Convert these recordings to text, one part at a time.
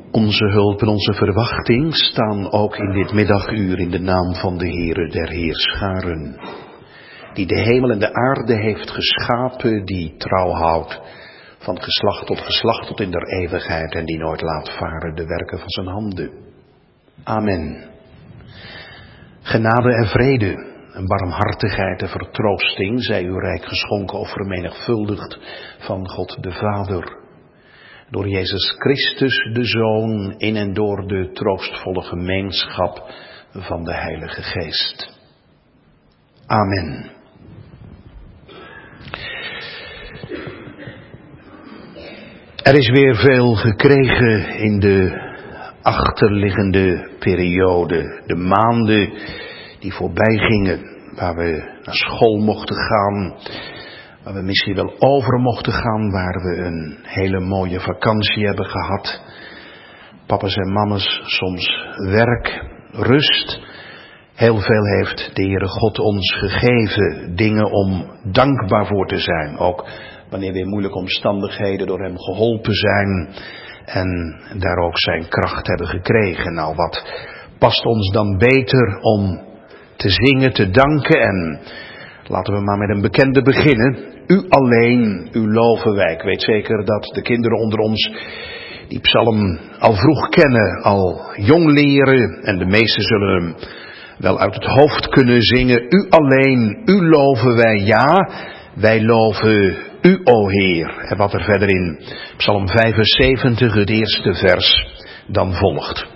Onze hulp en onze verwachting staan ook in dit middaguur in de naam van de Heere der Heerscharen, die de hemel en de aarde heeft geschapen, die trouw houdt van geslacht tot in der eeuwigheid en die nooit laat varen de werken van zijn handen. Amen. Genade en vrede, en barmhartigheid en vertroosting zij u rijk geschonken of vermenigvuldigd van God de Vader, door Jezus Christus de Zoon, in en door de troostvolle gemeenschap van de Heilige Geest. Amen. Er is weer veel gekregen in de achterliggende periode, de maanden die voorbij gingen, waar we naar school mochten gaan, waar we misschien wel over mochten gaan, waar we een hele mooie vakantie hebben gehad. Papa's en mama's, soms werk, rust. Heel veel heeft de Heere God ons gegeven, dingen om dankbaar voor te zijn. Ook wanneer we in moeilijke omstandigheden door hem geholpen zijn en daar ook zijn kracht hebben gekregen. Nou, wat past ons dan beter om te zingen, te danken, en laten we maar met een bekende beginnen. U alleen, u loven wij. Ik weet zeker dat de kinderen onder ons die psalm al vroeg kennen, al jong leren, en de meesten zullen hem wel uit het hoofd kunnen zingen. U alleen, u loven wij, ja, wij loven u, o Heer. En wat er verder in psalm 75, het eerste vers, dan volgt.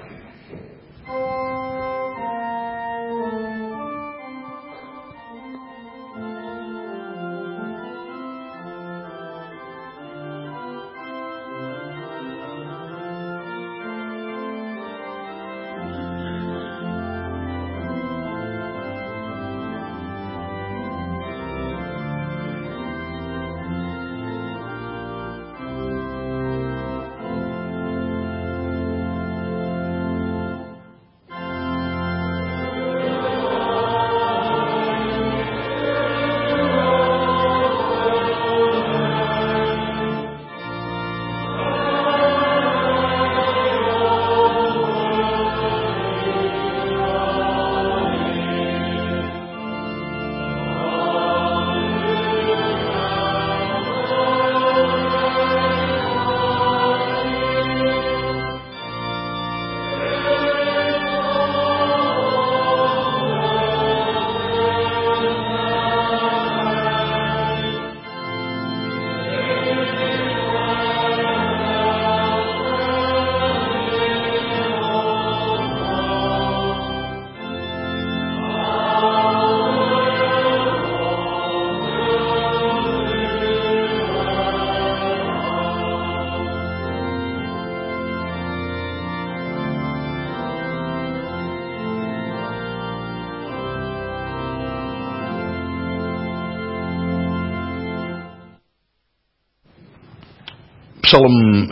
Psalm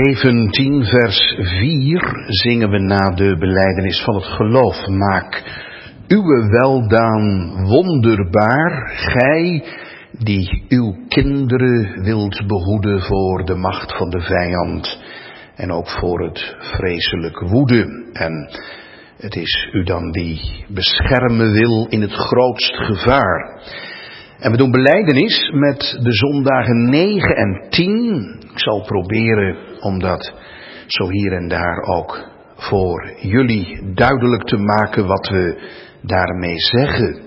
17 vers 4 zingen we na de belijdenis van het geloof. Maak uw weldaan wonderbaar, gij die uw kinderen wilt behoeden voor de macht van de vijand en ook voor het vreselijk woede. En het is u dan die beschermen wil in het grootst gevaar. En we doen belijdenis met de zondagen 9 en 10. Ik zal proberen om dat zo hier en daar ook voor jullie duidelijk te maken wat we daarmee zeggen.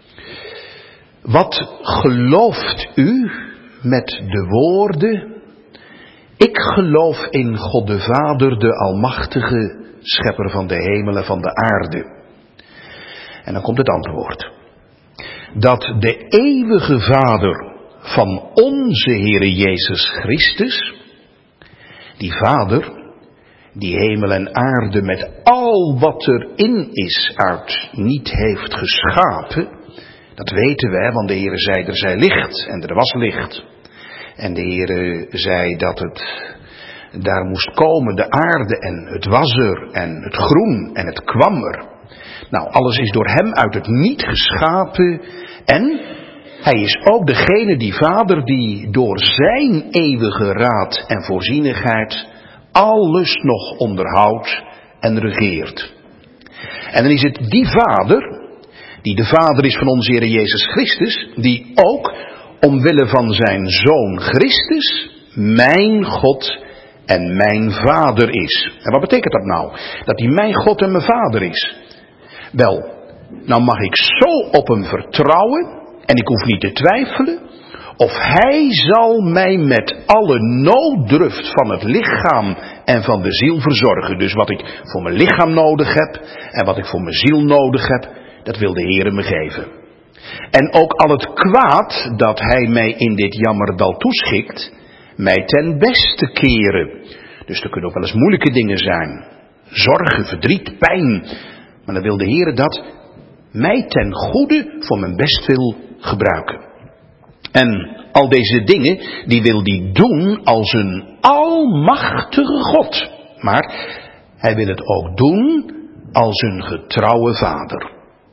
Wat gelooft u met de woorden? Ik geloof in God de Vader, de Almachtige, Schepper van de hemel en van de aarde. En dan komt het antwoord. Dat de eeuwige Vader van onze Heere Jezus Christus, die Vader, die hemel en aarde met al wat erin is uit niet heeft geschapen, dat weten wij, want de Heere zei er zij licht en er was licht. En de Heere zei dat het daar moest komen, de aarde, en het was er en het groen en het kwam er. Nou, alles is door hem uit het niet geschapen en hij is ook degene, die Vader, die door zijn eeuwige raad en voorzienigheid alles nog onderhoudt en regeert. En dan is het die Vader, die de Vader is van onze Heer Jezus Christus, die ook omwille van zijn Zoon Christus mijn God en mijn Vader is. En wat betekent dat nou? Dat hij mijn God en mijn Vader is. Wel, nou mag ik zo op hem vertrouwen en ik hoef niet te twijfelen of hij zal mij met alle nooddruft van het lichaam en van de ziel verzorgen. Dus wat ik voor mijn lichaam nodig heb en wat ik voor mijn ziel nodig heb, dat wil de Heere me geven. En ook al het kwaad dat hij mij in dit jammerdal toeschikt, mij ten beste keren. Dus er kunnen ook wel eens moeilijke dingen zijn. Zorgen, verdriet, pijn. Maar dan wil de Heere dat mij ten goede voor mijn bestwil gebruiken. En al deze dingen, die wil hij doen als een almachtige God. Maar hij wil het ook doen als een getrouwe Vader.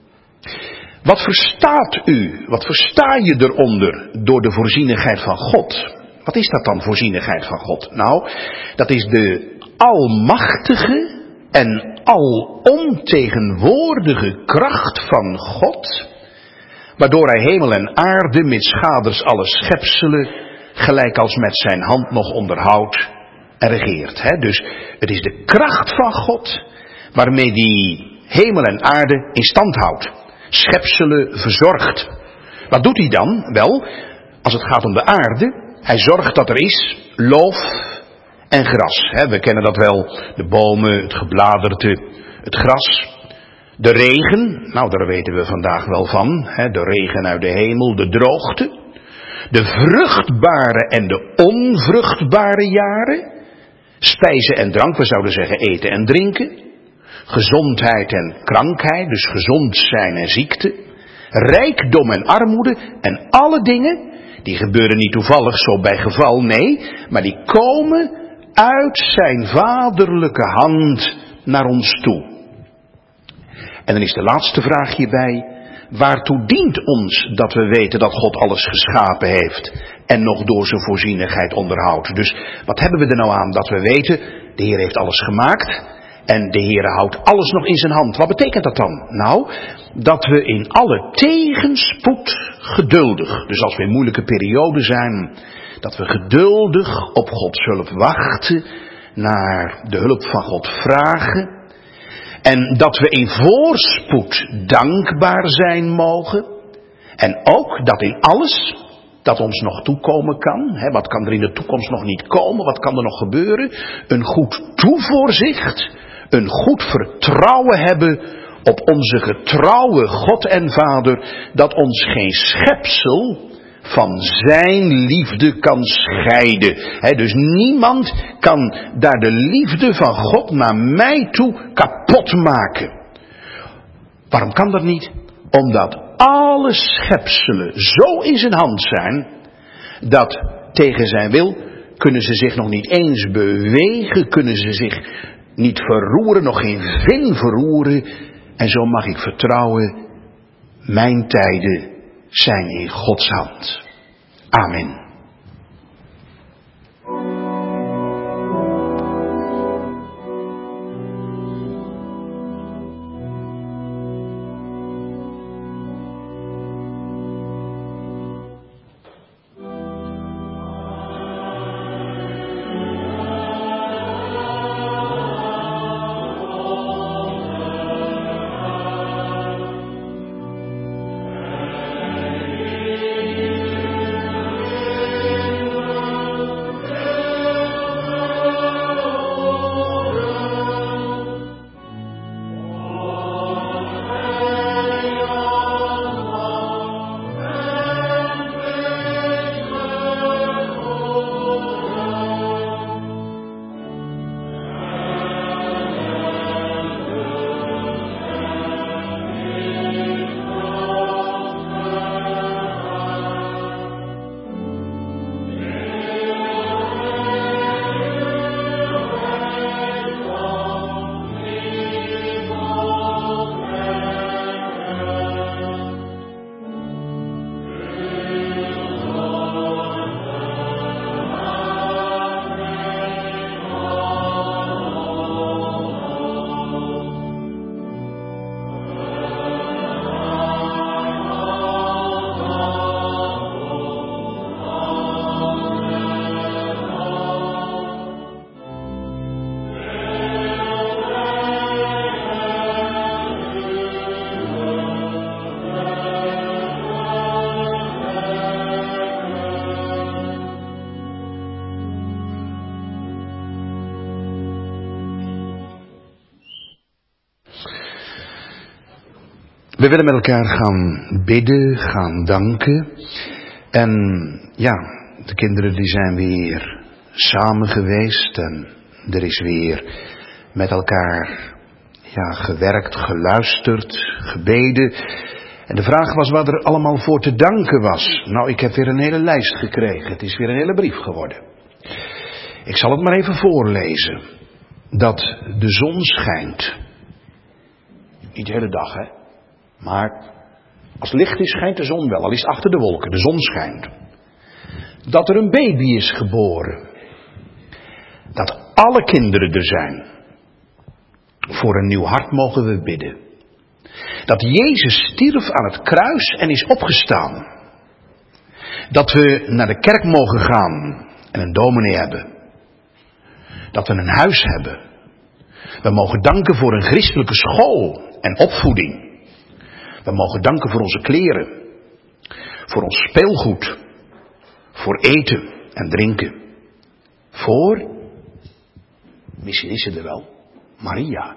Wat verstaat u, wat versta je eronder door de voorzienigheid van God? Wat is dat dan, voorzienigheid van God? Nou, dat is de almachtige en alomtegenwoordige kracht van God, waardoor hij hemel en aarde, mitschaders alle schepselen, gelijk als met zijn hand nog onderhoudt en regeert. Dus het is de kracht van God, waarmee die hemel en aarde in stand houdt. Schepselen verzorgt. Wat doet hij dan? Wel, als het gaat om de aarde, hij zorgt dat er is loof en gras. We kennen dat wel, de bomen, het gebladerte, het gras. De regen, nou daar weten we vandaag wel van, de regen uit de hemel, de droogte. De vruchtbare en de onvruchtbare jaren. Spijzen en drank, we zouden zeggen eten en drinken. Gezondheid en krankheid, dus gezond zijn en ziekte. Rijkdom en armoede en alle dingen, die gebeuren niet toevallig zo bij geval, nee, maar die komen uit zijn vaderlijke hand naar ons toe. En dan is de laatste vraag hierbij, waartoe dient ons dat we weten dat God alles geschapen heeft en nog door zijn voorzienigheid onderhoudt? Dus wat hebben we er nou aan dat we weten, de Heer heeft alles gemaakt en de Heer houdt alles nog in zijn hand. Wat betekent dat dan? Nou, dat we in alle tegenspoed geduldig, dus als we in moeilijke perioden zijn, dat we geduldig op Gods hulp wachten, naar de hulp van God vragen. En dat we in voorspoed dankbaar zijn mogen. En ook dat in alles dat ons nog toekomen kan. Wat kan er in de toekomst nog niet komen? Wat kan er nog gebeuren? Een goed toevoorzicht. Een goed vertrouwen hebben op onze getrouwe God en Vader. Dat ons geen schepsel van zijn liefde kan scheiden. Dus niemand kan daar de liefde van God naar mij toe kapot maken. Waarom kan dat niet? Omdat alle schepselen zo in zijn hand zijn, dat tegen zijn wil kunnen ze zich nog niet eens bewegen, kunnen ze zich niet verroeren, nog geen vin verroeren. En zo mag ik vertrouwen, mijn tijden zijn in Gods hand. Amen. We willen met elkaar gaan bidden, gaan danken. En ja, de kinderen die zijn weer samen geweest en er is weer met elkaar gewerkt, geluisterd, gebeden. En de vraag was wat er allemaal voor te danken was. Nou, ik heb weer een hele lijst gekregen. Het is weer een hele brief geworden. Ik zal het maar even voorlezen. Dat de zon schijnt. Niet de hele dag, hè. Maar als het licht is, schijnt de zon wel. Al is het achter de wolken. De zon schijnt. Dat er een baby is geboren. Dat alle kinderen er zijn. Voor een nieuw hart mogen we bidden. Dat Jezus stierf aan het kruis en is opgestaan. Dat we naar de kerk mogen gaan en een dominee hebben. Dat we een huis hebben. We mogen danken voor een christelijke school en opvoeding. We mogen danken voor onze kleren. Voor ons speelgoed. Voor eten en drinken. Voor, misschien is ze er wel, Maria.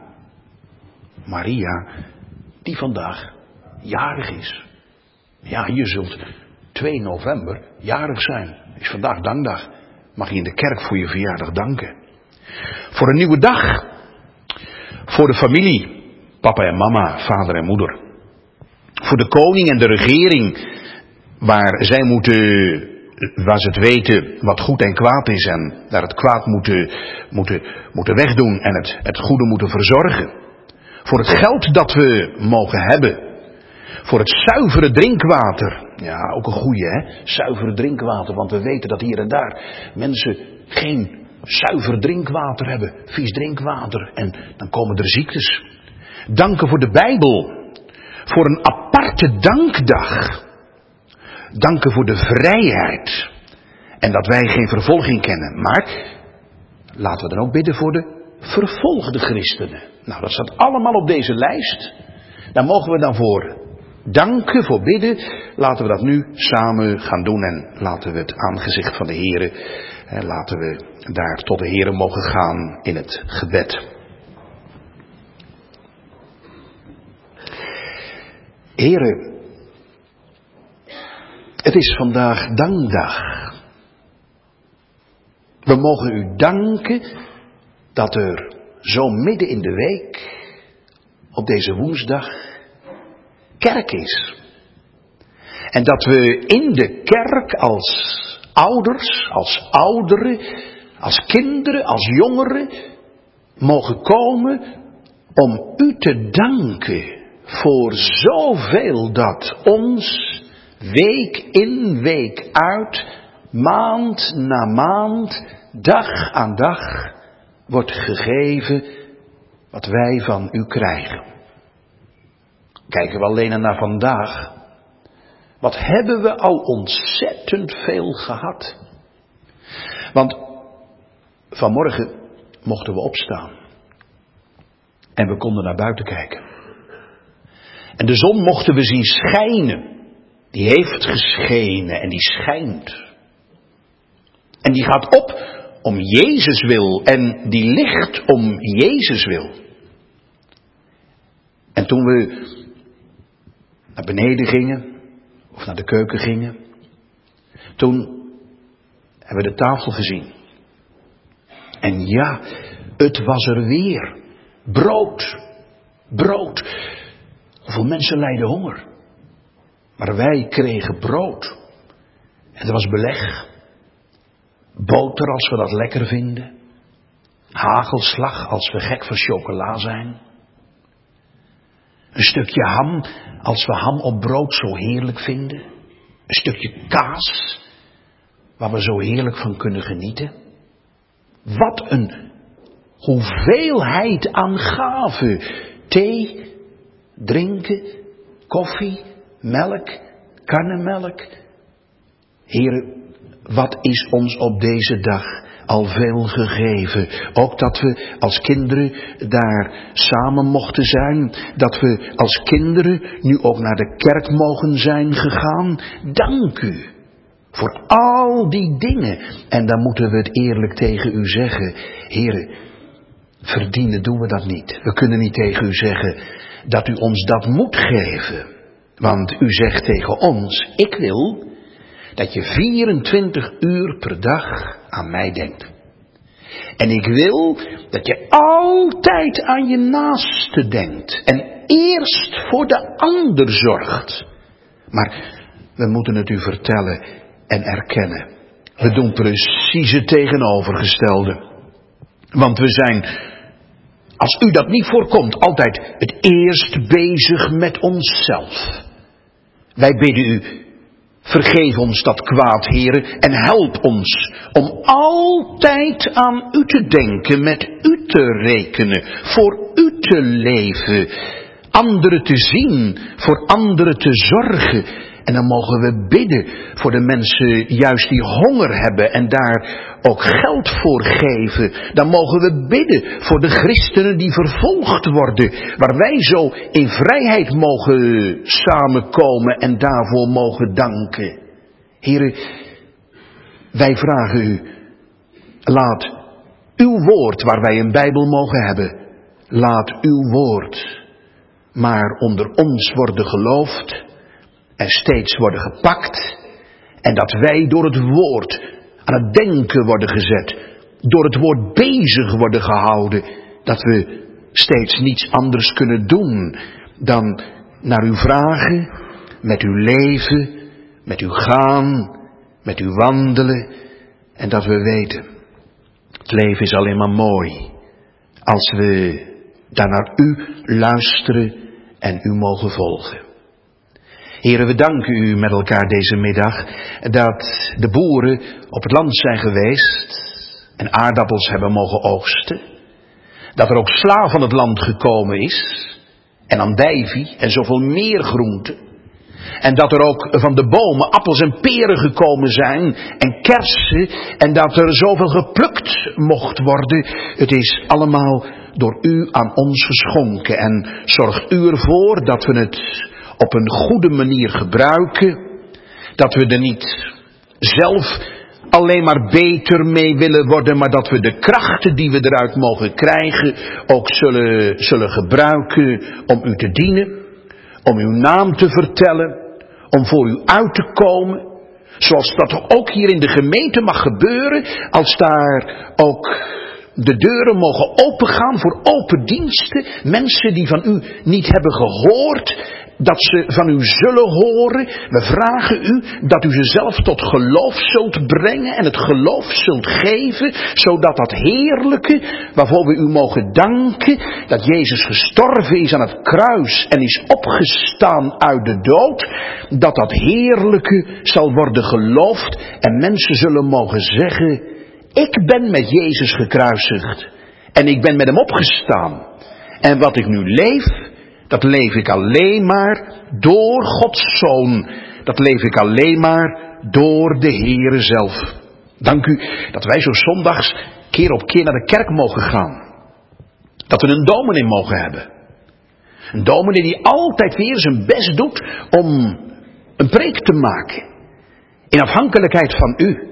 Maria, die vandaag jarig is. Ja, je zult 2 november jarig zijn. Is vandaag dankdag. Mag je in de kerk voor je verjaardag danken. Voor een nieuwe dag. Voor de familie. Papa en mama, vader en moeder. Voor de koning en de regering. Waar zij waar ze het weten wat goed en kwaad is. En daar het kwaad moeten wegdoen. En het goede moeten verzorgen. Voor het geld dat we mogen hebben. Voor het zuivere drinkwater. Ja, ook een goeie, hè. Zuivere drinkwater. Want we weten dat hier en daar mensen geen zuiver drinkwater hebben. Vies drinkwater. En dan komen er ziektes. Danken voor de Bijbel. Voor een aparte dankdag. Danken voor de vrijheid. En dat wij geen vervolging kennen. Maar laten we dan ook bidden voor de vervolgde christenen. Nou, dat staat allemaal op deze lijst. Daar mogen we dan voor danken, voor bidden. Laten we dat nu samen gaan doen. En laten we het aangezicht van de Here, laten we daar tot de Here mogen gaan in het gebed. Here, het is vandaag dankdag. We mogen u danken dat er zo midden in de week, op deze woensdag, kerk is. En dat we in de kerk als ouders, als ouderen, als kinderen, als jongeren mogen komen om u te danken voor zoveel dat ons week in, week uit, maand na maand, dag aan dag wordt gegeven wat wij van u krijgen. Kijken we alleen naar vandaag. Wat hebben we al ontzettend veel gehad. Want vanmorgen mochten we opstaan. En we konden naar buiten kijken. En de zon mochten we zien schijnen. Die heeft geschenen en die schijnt. En die gaat op om Jezus wil. En die ligt om Jezus wil. En toen we naar beneden gingen. Of naar de keuken gingen. Toen hebben we de tafel gezien. En ja, het was er weer. Brood. Brood. Hoeveel mensen lijden honger. Maar wij kregen brood. En er was beleg. Boter als we dat lekker vinden. Hagelslag als we gek van chocola zijn. Een stukje ham als we ham op brood zo heerlijk vinden. Een stukje kaas waar we zo heerlijk van kunnen genieten. Wat een hoeveelheid aan gaven. Thee, drinken, koffie, melk, karnemelk. Heren, wat is ons op deze dag al veel gegeven. Ook dat we als kinderen daar samen mochten zijn. Dat we als kinderen nu ook naar de kerk mogen zijn gegaan. Dank u voor al die dingen. En dan moeten we het eerlijk tegen u zeggen. Heren, verdienen doen we dat niet. We kunnen niet tegen u zeggen. dat u ons dat moet geven. Want u zegt tegen ons, ik wil dat je 24 uur per dag aan mij denkt. En ik wil dat je altijd aan je naaste denkt. En eerst voor de ander zorgt. Maar we moeten het u vertellen en erkennen. We doen precies het tegenovergestelde. Want we zijn, als u dat niet voorkomt, altijd het eerst bezig met onszelf. Wij bidden u, vergeef ons dat kwaad, Heere, en help ons om altijd aan u te denken, met u te rekenen, voor u te leven, anderen te zien, voor anderen te zorgen. En dan mogen we bidden voor de mensen juist die honger hebben en daar ook geld voor geven. Dan mogen we bidden voor de christenen die vervolgd worden, waar wij zo in vrijheid mogen samenkomen en daarvoor mogen danken. Heren, wij vragen u, laat uw woord, waar wij een Bijbel mogen hebben, laat uw woord maar onder ons worden geloofd en steeds worden gepakt. En dat wij door het woord aan het denken worden gezet. Door het woord bezig worden gehouden. Dat we steeds niets anders kunnen doen dan naar u vragen, met u leven, met u gaan, met u wandelen. En dat we weten, het leven is alleen maar mooi als we daar naar u luisteren en u mogen volgen. Heren, we danken u met elkaar deze middag dat de boeren op het land zijn geweest en aardappels hebben mogen oogsten. Dat er ook sla van het land gekomen is en andijvie en zoveel meer groenten. En dat er ook van de bomen appels en peren gekomen zijn en kersen en dat er zoveel geplukt mocht worden. Het is allemaal door u aan ons geschonken en zorgt u ervoor dat we het op een goede manier gebruiken, dat we er niet zelf alleen maar beter mee willen worden, maar dat we de krachten die we eruit mogen krijgen ook zullen gebruiken om u te dienen, om uw naam te vertellen, om voor u uit te komen, zoals dat ook hier in de gemeente mag gebeuren, als daar ook de deuren mogen opengaan voor open diensten, mensen die van u niet hebben gehoord, dat ze van u zullen horen. We vragen u dat u ze zelf tot geloof zult brengen en het geloof zult geven, zodat dat heerlijke, waarvoor we u mogen danken, dat Jezus gestorven is aan het kruis en is opgestaan uit de dood, dat dat heerlijke zal worden geloofd en mensen zullen mogen zeggen, ik ben met Jezus gekruisigd en ik ben met hem opgestaan. En wat ik nu leef, dat leef ik alleen maar door Gods Zoon. Dat leef ik alleen maar door de Heere zelf. Dank u dat wij zo zondags keer op keer naar de kerk mogen gaan. Dat we een dominee mogen hebben. Een dominee die altijd weer zijn best doet om een preek te maken. In afhankelijkheid van u.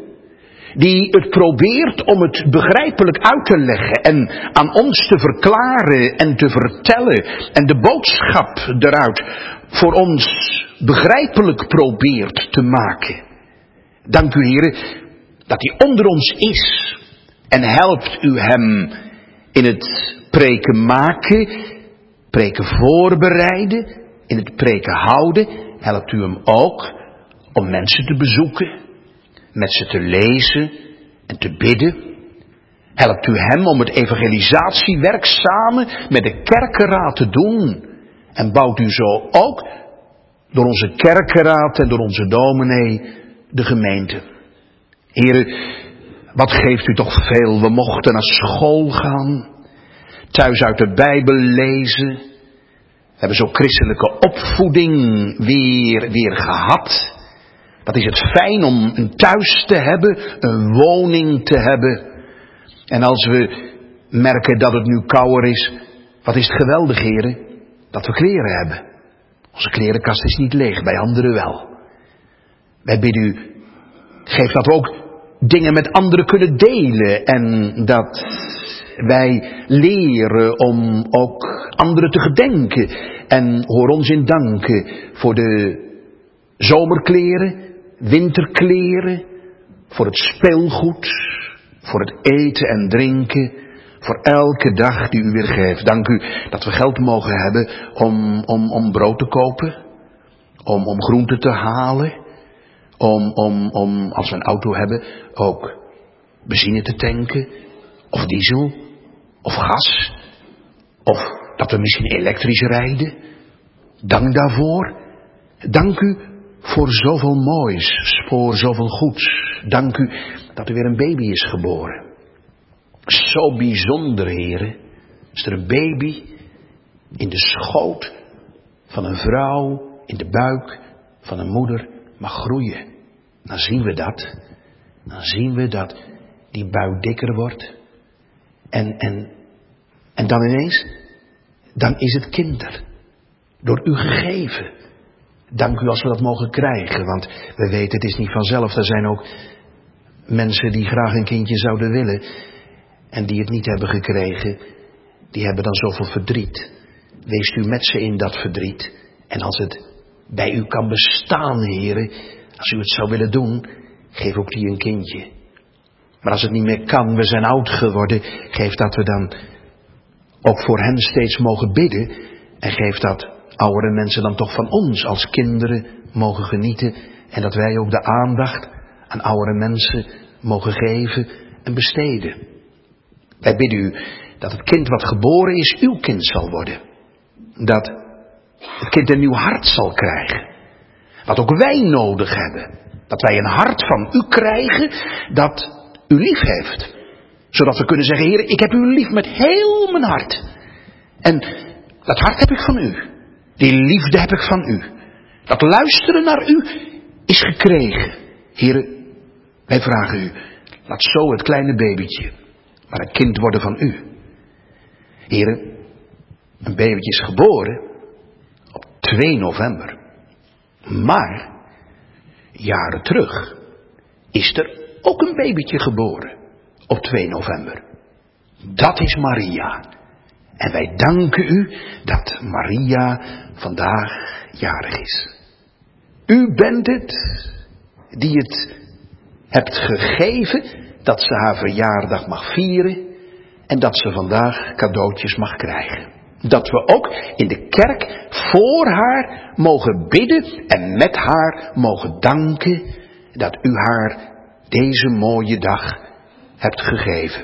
Die het probeert om het begrijpelijk uit te leggen en aan ons te verklaren en te vertellen en de boodschap eruit voor ons begrijpelijk probeert te maken. Dank u, Heere, dat hij onder ons is en helpt u hem in het preken maken, preken voorbereiden, in het preken houden. Helpt u hem ook om mensen te bezoeken, met ze te lezen en te bidden. Helpt u hem om het evangelisatiewerk samen met de kerkenraad te doen. En bouwt u zo ook door onze kerkenraad en door onze dominee de gemeente. Heren, wat geeft u toch veel. We mochten naar school gaan. Thuis uit de Bijbel lezen. We hebben zo christelijke opvoeding weer gehad. Wat is het fijn om een thuis te hebben, een woning te hebben. En als we merken dat het nu kouder is, wat is het geweldig, heren, dat we kleren hebben. Onze klerenkast is niet leeg, bij anderen wel. Wij bidden u, geef dat we ook dingen met anderen kunnen delen. En dat wij leren om ook anderen te gedenken. En hoor ons in danken voor de zomerkleren, winterkleren, voor het speelgoed, voor het eten en drinken, voor elke dag die u weer geeft. Dank u dat we geld mogen hebben om brood te kopen, om groenten te halen, om als we een auto hebben ook benzine te tanken, of diesel, of gas, of dat we misschien elektrisch rijden. Dank daarvoor. Dank u voor zoveel moois, voor zoveel goeds. Dank u dat er weer een baby is geboren. Zo bijzonder, heren. Is er een baby in de schoot van een vrouw, in de buik van een moeder mag groeien. Dan zien we dat. Dan zien we dat die buik dikker wordt. En dan ineens, dan is het kind er. Door u gegeven. Dank u als we dat mogen krijgen. Want we weten, het is niet vanzelf. Er zijn ook mensen die graag een kindje zouden willen. En die het niet hebben gekregen. Die hebben dan zoveel verdriet. Wees u met ze in dat verdriet. En als het bij u kan bestaan, heren. Als u het zou willen doen. Geef ook die een kindje. Maar als het niet meer kan, we zijn oud geworden. Geef dat we dan ook voor hen steeds mogen bidden. En geef dat oudere mensen dan toch van ons als kinderen mogen genieten. En dat wij ook de aandacht aan oudere mensen mogen geven en besteden. Wij bidden u dat het kind wat geboren is uw kind zal worden. Dat het kind een nieuw hart zal krijgen. Wat ook wij nodig hebben. Dat wij een hart van u krijgen dat u lief heeft. Zodat we kunnen zeggen, Heer, ik heb u lief met heel mijn hart. En dat hart heb ik van u. Die liefde heb ik van u. Dat luisteren naar u is gekregen. Heer, wij vragen u, laat zo het kleine babytje maar een kind worden van u. Heer, een babytje is geboren op 2 november. Maar, jaren terug, is er ook een babytje geboren op 2 november. Dat is Maria. En wij danken u dat Maria vandaag jarig is. U bent het die het hebt gegeven dat ze haar verjaardag mag vieren en dat ze vandaag cadeautjes mag krijgen. Dat we ook in de kerk voor haar mogen bidden en met haar mogen danken dat u haar deze mooie dag hebt gegeven.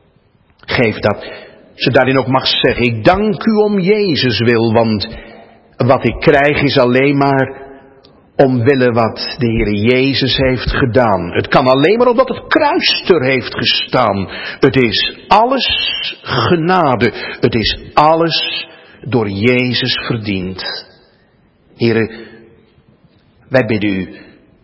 Geef dat ze daarin ook mag zeggen, ik dank u om Jezus wil, want wat ik krijg is alleen maar omwille wat de Heer Jezus heeft gedaan. Het kan alleen maar omdat het kruis er heeft gestaan. Het is alles genade. Het is alles door Jezus verdiend. Heere, wij bidden u,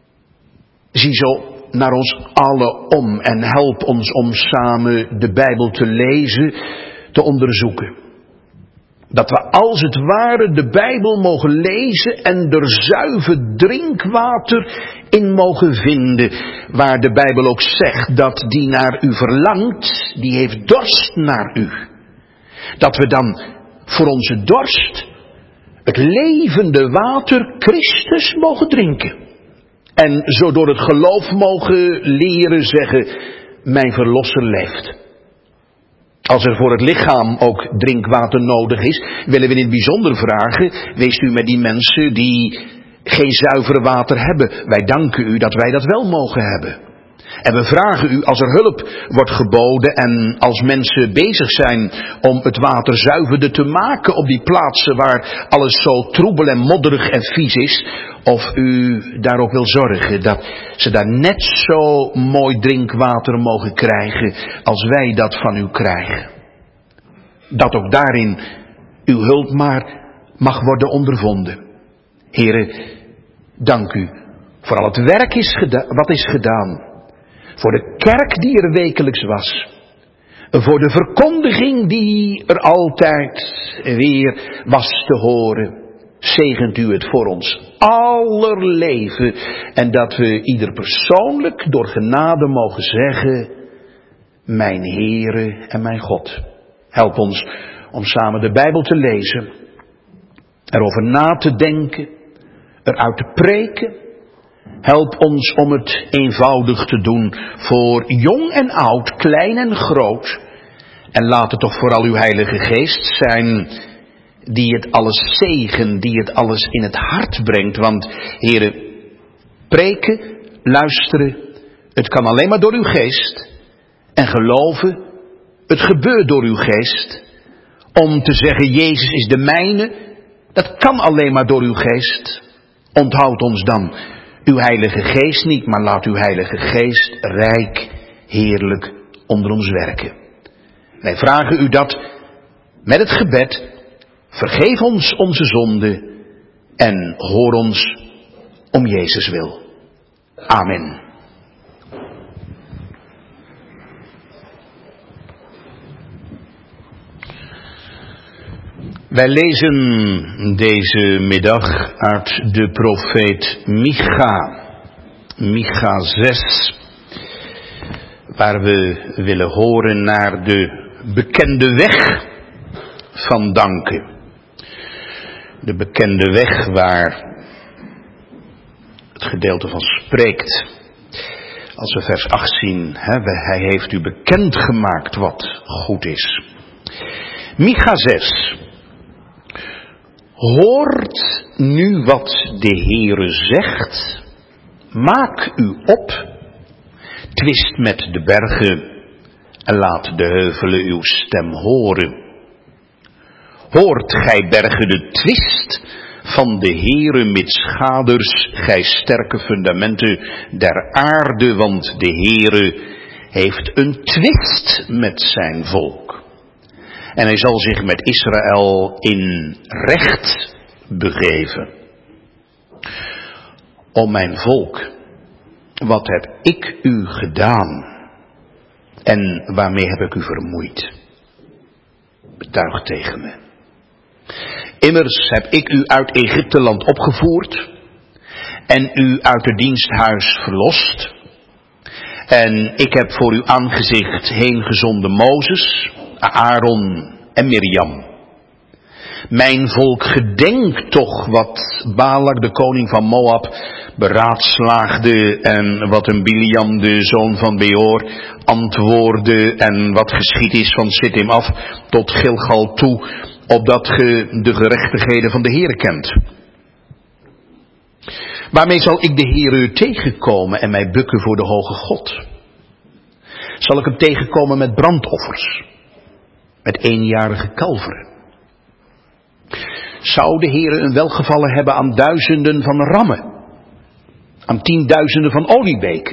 zie zo naar ons allen om en help ons om samen de Bijbel te lezen, te onderzoeken. Dat we als het ware de Bijbel mogen lezen en er zuiver drinkwater in mogen vinden. Waar de Bijbel ook zegt dat die naar u verlangt, die heeft dorst naar u. Dat we dan voor onze dorst het levende water Christus mogen drinken. En zo door het geloof mogen leren zeggen, mijn verlosser leeft. Als er voor het lichaam ook drinkwater nodig is, willen we in het bijzonder vragen, wees u met die mensen die geen zuiver water hebben. Wij danken u dat wij dat wel mogen hebben. En we vragen u, als er hulp wordt geboden en als mensen bezig zijn om het water zuiverder te maken op die plaatsen waar alles zo troebel en modderig en vies is, of u daar ook wil zorgen dat ze daar net zo mooi drinkwater mogen krijgen als wij dat van u krijgen. Dat ook daarin uw hulp maar mag worden ondervonden. Here, dank u voor al het werk wat is gedaan. Voor de kerk die er wekelijks was. Voor de verkondiging die er altijd weer was te horen. Zegent u het voor ons aller leven. En dat we ieder persoonlijk door genade mogen zeggen, mijn Heere en mijn God. Help ons om samen de Bijbel te lezen, erover na te denken, eruit te preken. Help ons om het eenvoudig te doen voor jong en oud, klein en groot. En laat het toch vooral uw Heilige Geest zijn die het alles zegent, die het alles in het hart brengt. Want, heren, preken, luisteren, het kan alleen maar door uw geest. En geloven, het gebeurt door uw geest. Om te zeggen, Jezus is de mijne, dat kan alleen maar door uw geest. Onthoud ons dan uw Heilige Geest niet, maar laat uw Heilige Geest rijk, heerlijk onder ons werken. Wij vragen u dat met het gebed. Vergeef ons onze zonden en hoor ons om Jezus wil. Amen. Wij lezen deze middag uit de profeet Micha. Micha 6. Waar we willen horen naar de bekende weg van danken. De bekende weg waar het gedeelte van spreekt. Als we vers 8 zien, hij heeft u bekendgemaakt wat goed is. Micha 6. Hoort nu wat de Heere zegt. Maak u op. Twist met de bergen. En laat de heuvelen uw stem horen. Hoort gij bergen de twist van de Heere met schaders, gij sterke fundamenten der aarde, want de Heere heeft een twist met zijn volk. En hij zal zich met Israël in recht begeven. O mijn volk, wat heb ik u gedaan? En waarmee heb ik u vermoeid? Betuig tegen me. Immers heb ik u uit Egypteland opgevoerd en u uit het diensthuis verlost. En ik heb voor uw aangezicht heen gezonden Mozes, Aaron en Mirjam. Mijn volk, gedenkt toch wat Balak, de koning van Moab, beraadslaagde en wat een Biliam, de zoon van Beor, antwoordde en wat geschied is van Sittim af tot Gilgal toe, opdat ge de gerechtigheden van de Heere kent. Waarmee zal ik de Heere tegenkomen en mij bukken voor de hoge God? Zal ik hem tegenkomen met brandoffers, met eenjarige kalveren? Zou de Heere een welgevallen hebben aan duizenden van rammen, aan tienduizenden van oliebeken?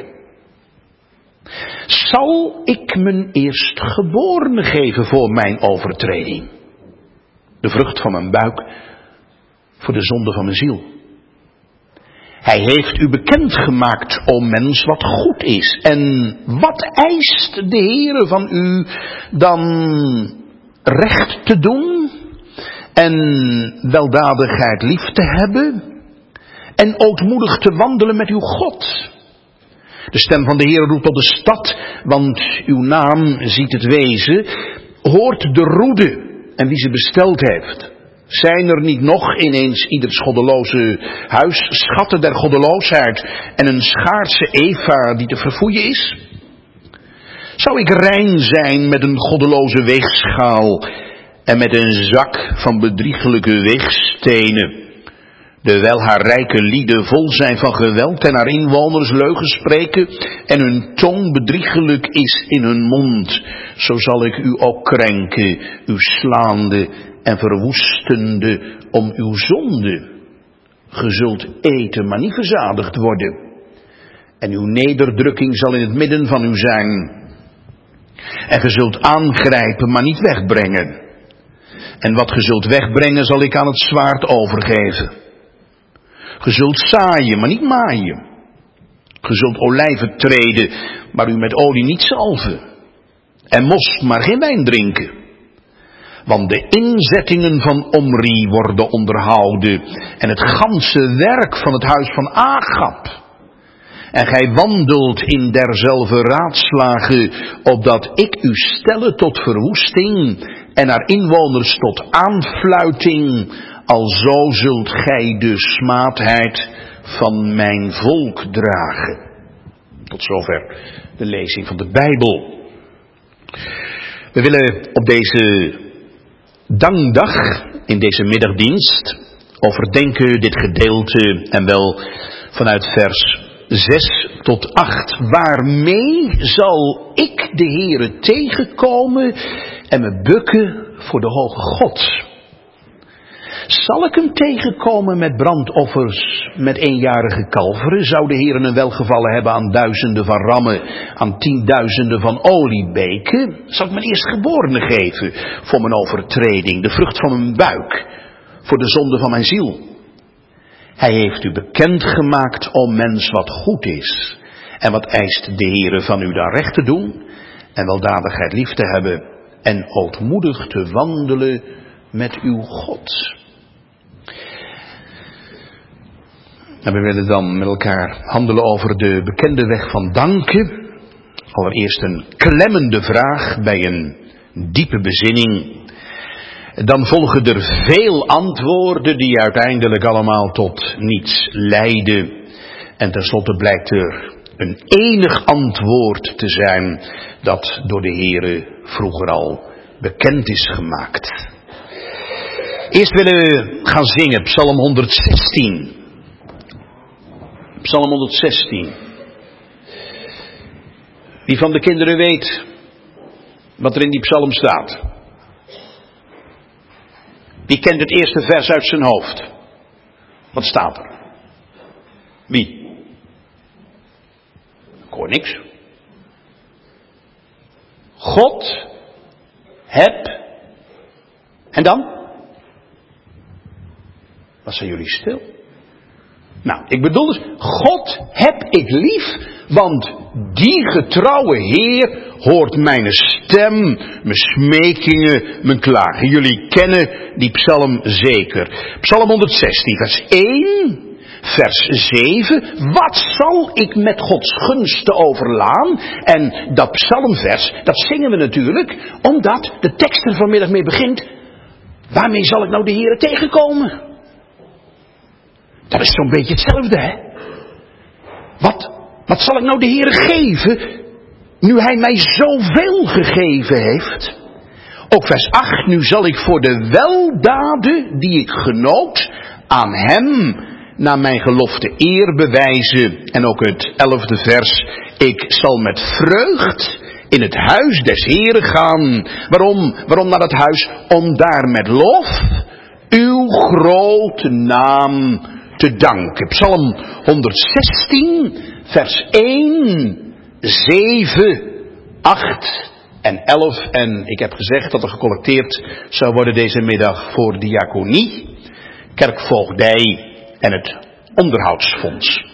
Zal ik mijn eerstgeborene geven voor mijn overtreding? De vrucht van mijn buik voor de zonde van mijn ziel. Hij heeft u bekendgemaakt, o mens, wat goed is. En wat eist de Heere van u dan recht te doen en weldadigheid lief te hebben en ootmoedig te wandelen met uw God? De stem van de Heere roept tot de stad, want uw naam ziet het wezen. Hoort de roede en wie ze besteld heeft. Zijn er niet nog ineens ieders goddeloze huis schatten der goddeloosheid en een schaarse Eva die te verfoeien is? Zou ik rein zijn met een goddeloze weegschaal en met een zak van bedriegelijke weegstenen, terwijl haar rijke lieden vol zijn van geweld en haar inwoners leugen spreken en hun tong bedriegelijk is in hun mond, zo zal ik u ook krenken, u slaande en verwoestende om uw zonde. Ge zult eten, maar niet verzadigd worden. En uw nederdrukking zal in het midden van u zijn. En ge zult aangrijpen, maar niet wegbrengen. En wat ge zult wegbrengen, zal ik aan het zwaard overgeven. Ge zult zaaien, maar niet maaien. Ge zult olijven treden, maar u met olie niet zalven. En most, maar geen wijn drinken. Want de inzettingen van Omri worden onderhouden en het ganse werk van het huis van Agab. En gij wandelt in derzelfde raadslagen, opdat ik u stelle tot verwoesting en haar inwoners tot aanfluiting, alzo zult gij de smaadheid van mijn volk dragen. Tot zover de lezing van de Bijbel. We willen op deze dankdag, in deze middagdienst, overdenken dit gedeelte en wel vanuit vers 6 tot 8. Waarmee zal ik de Heere tegenkomen en me bukken voor de hoge God? Zal ik hem tegenkomen met brandoffers, met eenjarige kalveren? Zou de Heere een welgevallen hebben aan duizenden van rammen, aan tienduizenden van oliebeken? Zal ik mijn eerstgeborene geven voor mijn overtreding, de vrucht van mijn buik, voor de zonde van mijn ziel? Hij heeft u bekendgemaakt, o mens, wat goed is. En wat eist de Heere van u dan recht te doen, en weldadigheid lief te hebben, en ootmoedig te wandelen met uw God. En we willen dan met elkaar handelen over de bekende weg van danken. Allereerst een klemmende vraag bij een diepe bezinning. Dan volgen er veel antwoorden die uiteindelijk allemaal tot niets leiden. En tenslotte blijkt er een enig antwoord te zijn dat door de Heere vroeger al bekend is gemaakt. Eerst willen we gaan zingen, Psalm 116. Psalm 116. Wie van de kinderen weet wat er in die psalm staat? Wie kent het eerste vers uit zijn hoofd? Wat staat er? Wie? Ik hoor niks. God, heb, en dan? Wat zijn jullie stil? Nou, ik bedoel dus, God heb ik lief, want die getrouwe Heer hoort mijn stem, mijn smekingen, mijn klagen. Jullie kennen die psalm zeker. Psalm 116, vers 1, vers 7. Wat zal ik met Gods gunsten overlaan? En dat psalmvers, dat zingen we natuurlijk, omdat de tekst er vanmiddag mee begint. Waarmee zal ik nou de Heer tegenkomen? Dat is zo'n beetje hetzelfde, hè? Wat zal ik nou de Heere geven, nu Hij mij zoveel gegeven heeft? Ook vers 8, nu zal ik voor de weldaden die ik genoot aan Hem naar mijn gelofte eer bewijzen. En ook het 11e vers, ik zal met vreugd in het huis des Heeren gaan. Waarom naar het huis? Om daar met lof uw grote naam te danken. Psalm 116, vers 1, 7, 8 en 11. En ik heb gezegd dat er gecollecteerd zou worden deze middag voor diaconie, kerkvoogdij en het onderhoudsfonds.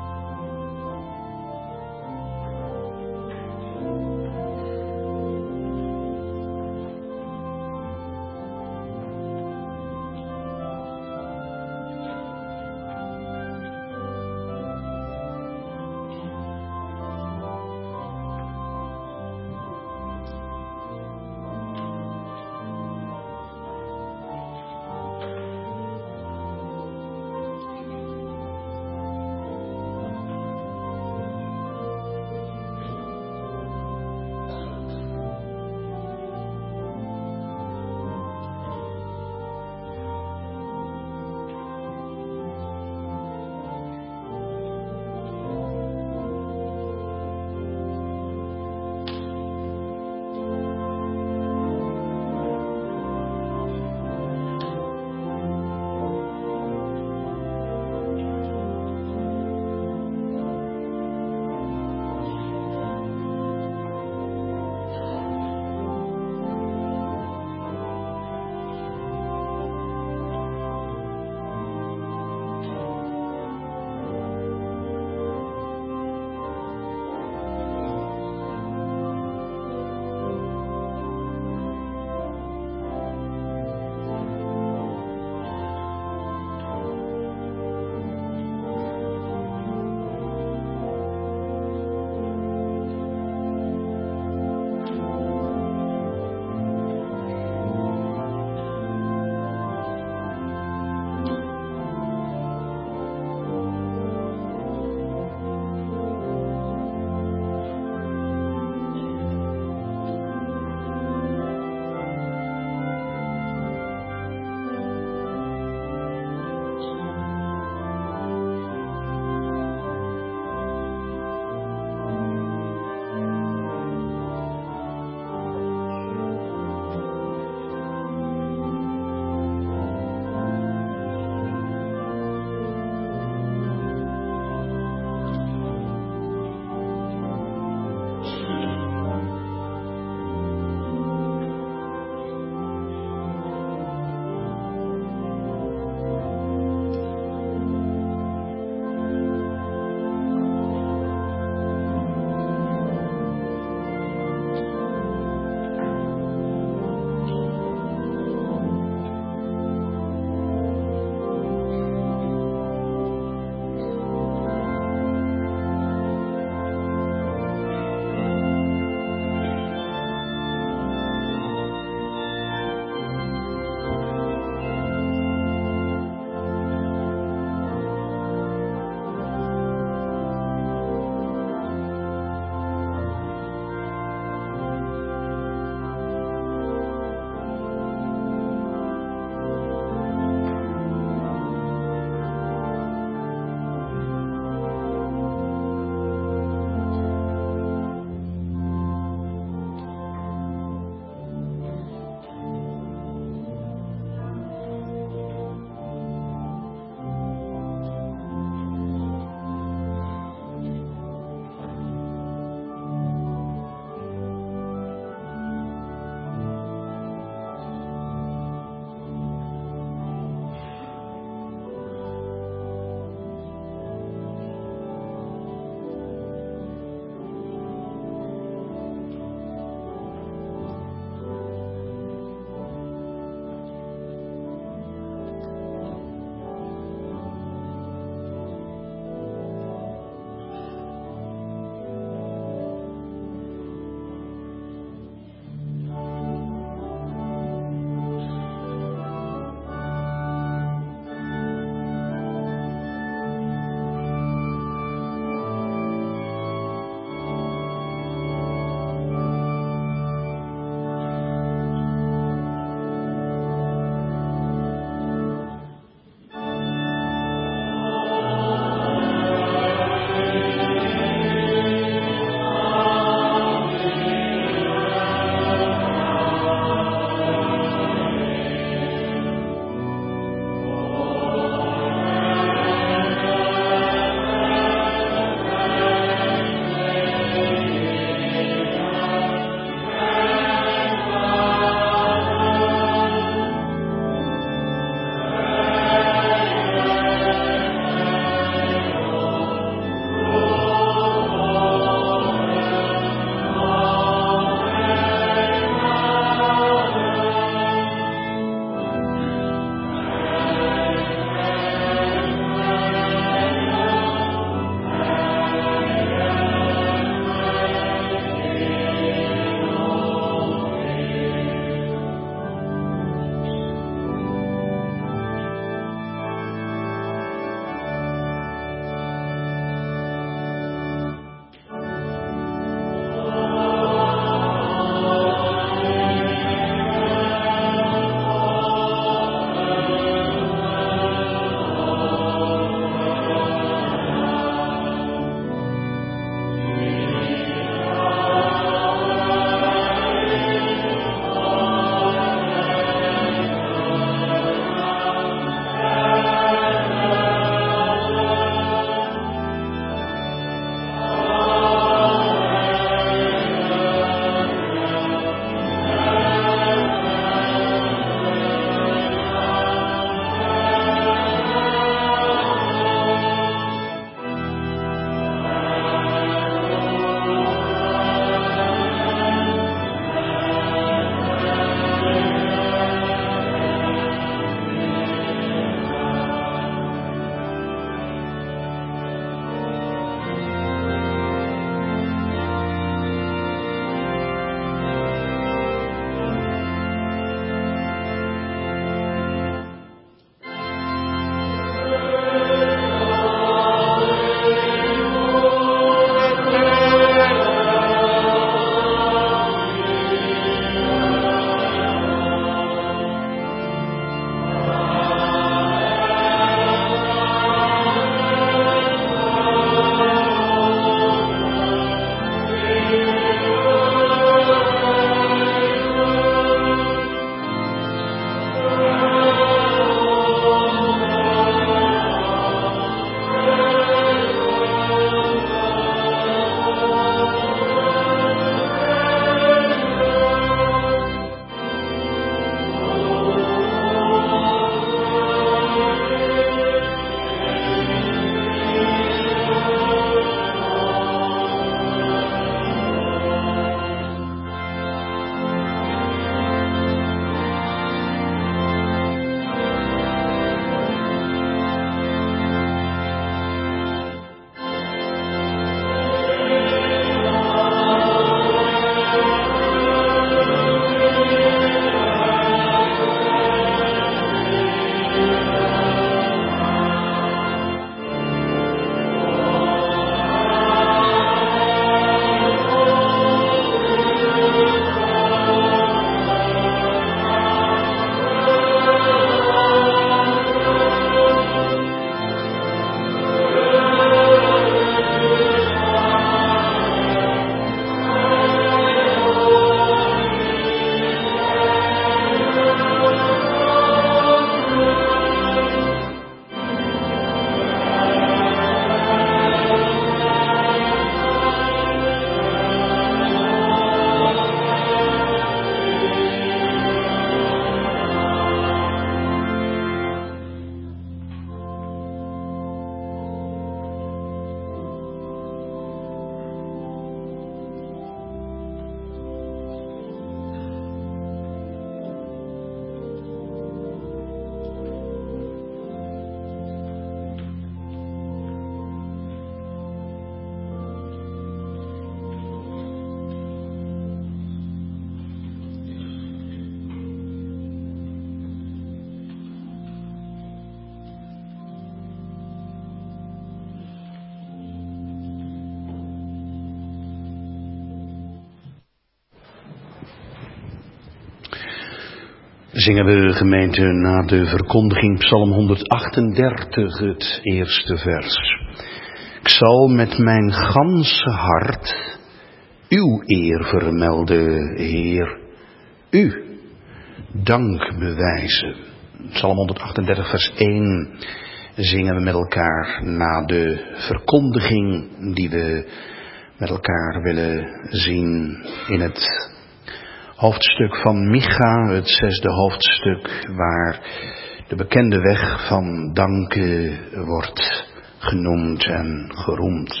Zingen we, gemeente, na de verkondiging Psalm 138, het eerste vers. Ik zal met mijn ganse hart uw eer vermelden, Heer, u dank bewijzen. Psalm 138, vers 1 zingen we met elkaar na de verkondiging die we met elkaar willen zien in het hoofdstuk van Micha, het 6e hoofdstuk, waar de bekende weg van danken wordt genoemd en geroemd.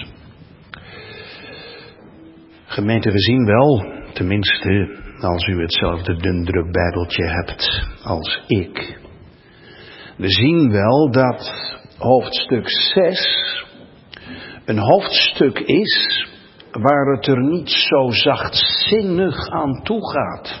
Gemeente, we zien wel, tenminste als u hetzelfde dundruk bijbeltje hebt als ik. We zien wel dat hoofdstuk 6 een hoofdstuk is waar het er niet zo zachtzinnig aan toe gaat.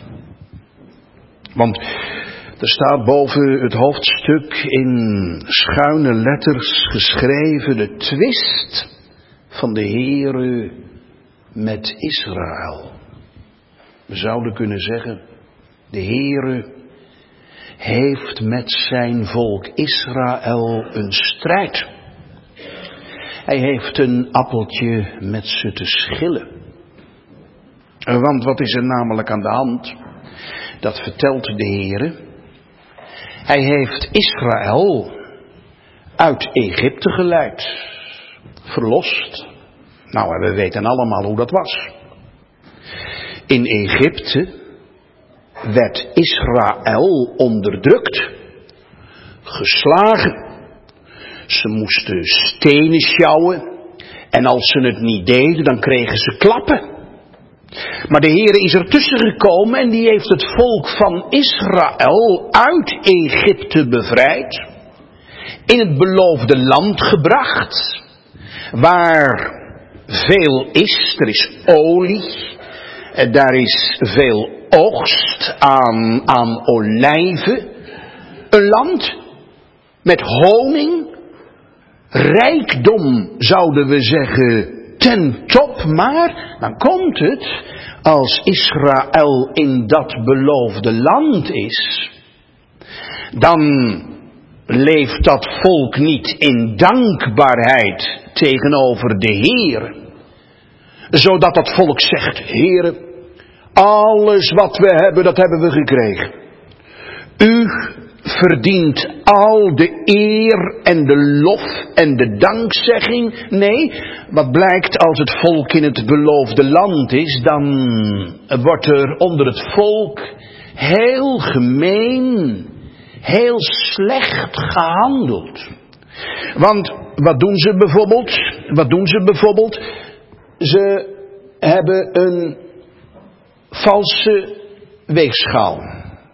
Want er staat boven het hoofdstuk in schuine letters geschreven de twist van de Heere met Israël. We zouden kunnen zeggen, de Heere heeft met zijn volk Israël een strijd. Hij heeft een appeltje met ze te schillen. Want wat is er namelijk aan de hand? Dat vertelt de Heere. Hij heeft Israël uit Egypte geleid. Verlost. Nou, en we weten allemaal hoe dat was. In Egypte werd Israël onderdrukt. Geslagen. Ze moesten stenen sjouwen. En als ze het niet deden, dan kregen ze klappen. Maar de Heere is ertussen gekomen en die heeft het volk van Israël uit Egypte bevrijd. In het beloofde land gebracht. Waar veel is, er is olie. Daar is veel oogst aan olijven. Een land met honing. Rijkdom, zouden we zeggen, ten top. Maar dan komt het, als Israël in dat beloofde land is, dan leeft dat volk niet in dankbaarheid tegenover de Heer. Zodat dat volk zegt, Heere, alles wat we hebben, dat hebben we gekregen. U verdient al de eer en de lof en de dankzegging. Nee, wat blijkt als het volk in het beloofde land is, dan wordt er onder het volk heel gemeen, heel slecht gehandeld. Want wat doen ze bijvoorbeeld? Ze hebben een valse weegschaal.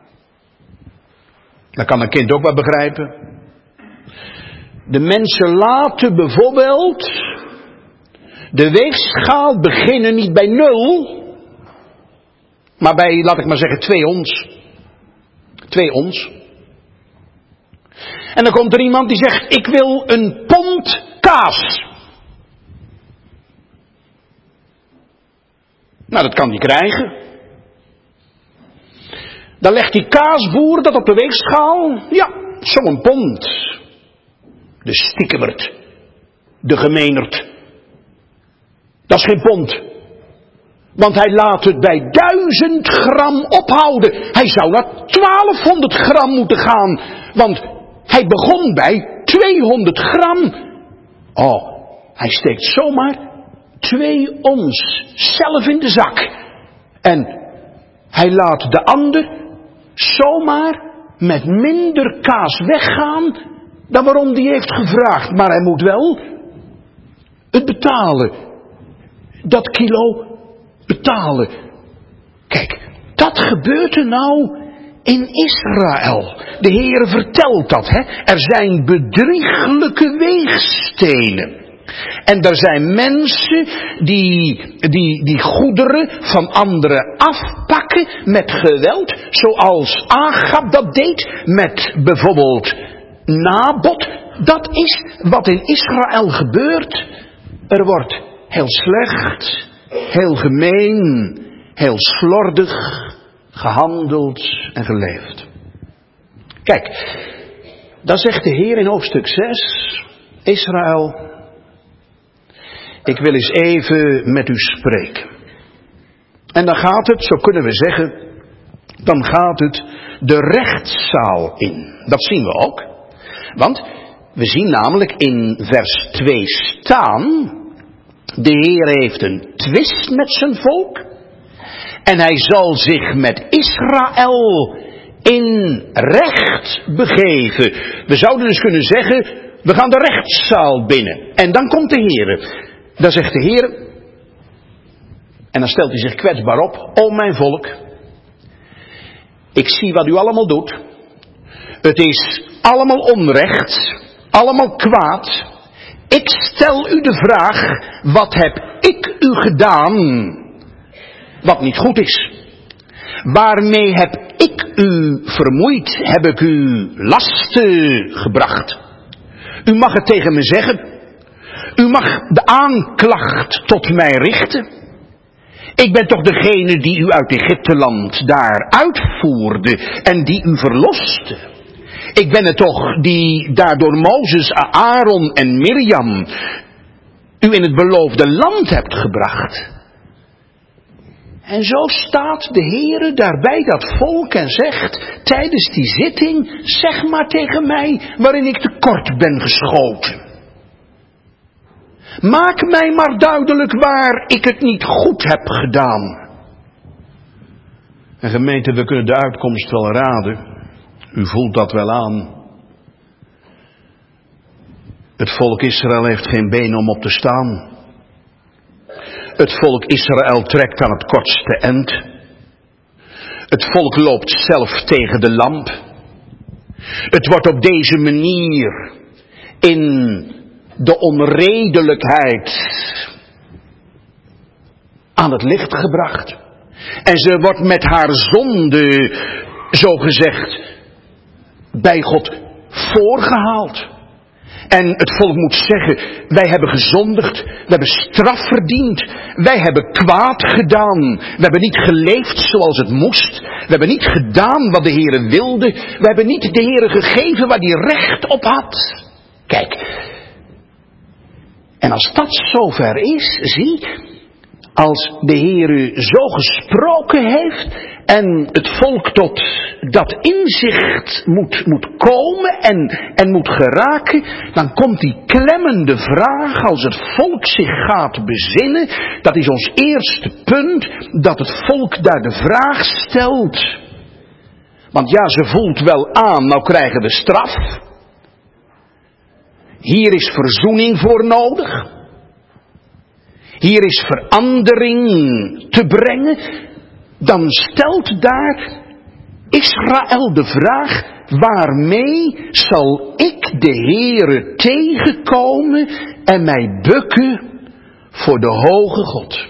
Dat kan een kind ook wel begrijpen. De mensen laten bijvoorbeeld de weegschaal beginnen niet bij 0, maar bij, laat ik maar zeggen, 2 ons. 2 ons. En dan komt er iemand die zegt, ik wil een pond kaas. Nou, dat kan hij krijgen. Dan legt die kaasboer dat op de weegschaal. Ja, zo'n pond. De stiekemert. De gemeenerd. Dat is geen pond. Want hij laat het bij 1000 gram ophouden. Hij zou naar 1200 gram moeten gaan. Want hij begon bij 200 gram. Oh, hij steekt zomaar 2 ons zelf in de zak. En hij laat de ander zomaar met minder kaas weggaan dan waarom die heeft gevraagd. Maar hij moet wel het betalen. Dat kilo betalen. Kijk, dat gebeurt er nou in Israël. De Heere vertelt dat. Hè? Er zijn bedrieglijke weegstenen. En er zijn mensen die goederen van anderen afpakken met geweld. Zoals Agab dat deed met bijvoorbeeld Nabot. Dat is wat in Israël gebeurt. Er wordt heel slecht, heel gemeen, heel slordig gehandeld en geleefd. Kijk, dan zegt de Heer in hoofdstuk 6, Israël, ik wil eens even met u spreken. En dan gaat het, zo kunnen we zeggen, dan gaat het de rechtszaal in. Dat zien we ook. Want we zien namelijk in vers 2 staan, de Heer heeft een twist met zijn volk. En hij zal zich met Israël in recht begeven. We zouden dus kunnen zeggen, we gaan de rechtszaal binnen. En dan komt de Heer. Dan zegt de Heer, en dan stelt hij zich kwetsbaar op, o mijn volk, ik zie wat u allemaal doet. Het is allemaal onrecht, allemaal kwaad. Ik stel u de vraag, wat heb ik u gedaan wat niet goed is? Waarmee heb ik u vermoeid? Heb ik u lasten gebracht? U mag het tegen me zeggen. U mag de aanklacht tot mij richten. Ik ben toch degene die u uit Egypteland daar uitvoerde en die u verloste. Ik ben het toch die daar door Mozes, Aaron en Mirjam u in het beloofde land hebt gebracht. En zo staat de Heere daar bij dat volk en zegt tijdens die zitting, zeg maar tegen mij waarin ik tekort ben geschoten. Maak mij maar duidelijk waar ik het niet goed heb gedaan. En gemeente, we kunnen de uitkomst wel raden. U voelt dat wel aan. Het volk Israël heeft geen been om op te staan. Het volk Israël trekt aan het kortste end. Het volk loopt zelf tegen de lamp. Het wordt op deze manier in de onredelijkheid aan het licht gebracht. En ze wordt met haar zonde, zogezegd, bij God voorgehaald. En het volk moet zeggen, wij hebben gezondigd, we hebben straf verdiend, wij hebben kwaad gedaan, we hebben niet geleefd zoals het moest, we hebben niet gedaan wat de Heere wilde, we hebben niet de Heere gegeven waar hij recht op had. Kijk, en als dat zover is, zie, als de Heere zo gesproken heeft en het volk tot dat inzicht moet komen en moet geraken, dan komt die klemmende vraag als het volk zich gaat bezinnen. Dat is ons eerste punt, dat het volk daar de vraag stelt. Want ja, ze voelt wel aan, nou krijgen we straf. Hier is verzoening voor nodig. Hier is verandering te brengen. Dan stelt daar Israël de vraag, waarmee zal ik de Heere tegenkomen en mij bukken voor de hoge God?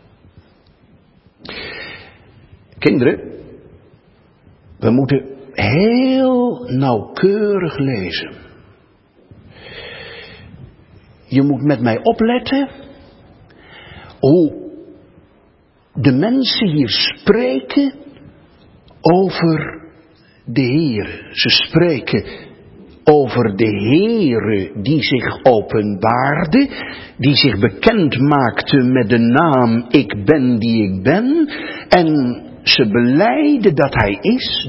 Kinderen, we moeten heel nauwkeurig lezen. Je moet met mij opletten hoe de mensen hier spreken over de Heere. Ze spreken over de Heere die zich openbaarde, die zich bekend maakte met de naam ik ben die ik ben. En ze belijden dat hij is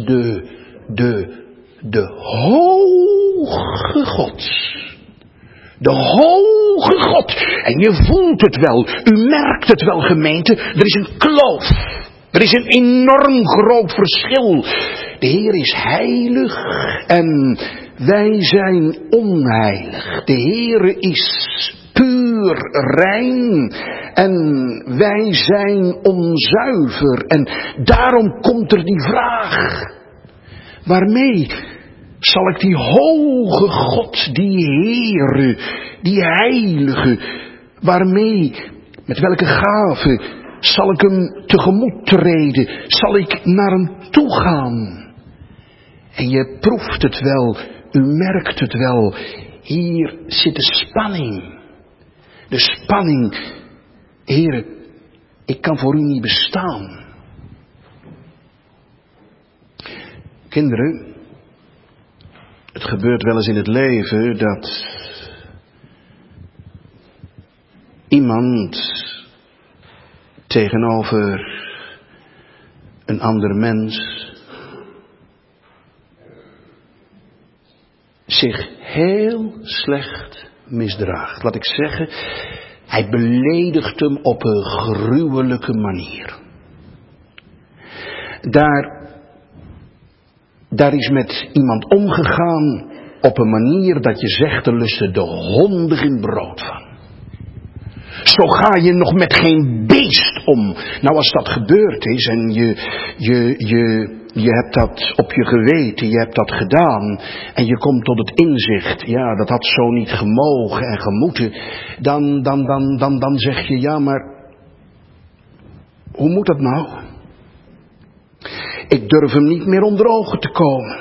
de hoge God. De hoge God. En je voelt het wel. U merkt het wel, gemeente. Er is een kloof. Er is een enorm groot verschil. De Heer is heilig en wij zijn onheilig. De Heer is puur rein en wij zijn onzuiver. En daarom komt er die vraag. Waarmee zal ik die hoge God, die Heere, die heilige, waarmee, met welke gave zal ik hem tegemoet treden? Zal ik naar hem toe gaan? En je proeft het wel, u merkt het wel, hier zit de spanning. De spanning, Heere, ik kan voor u niet bestaan. Kinderen, gebeurt wel eens in het leven dat iemand tegenover een ander mens zich heel slecht misdraagt. Laat ik zeggen, hij beledigt hem op een gruwelijke manier. Daar is met iemand omgegaan op een manier dat je zegt, er lusten de honden geen brood van. Zo ga je nog met geen beest om. Nou, als dat gebeurd is en je hebt dat op je geweten, je hebt dat gedaan en je komt tot het inzicht, ja, dat had zo niet gemogen en gemoeten, dan zeg je, ja, maar hoe moet dat nou? Ik durf hem niet meer onder ogen te komen.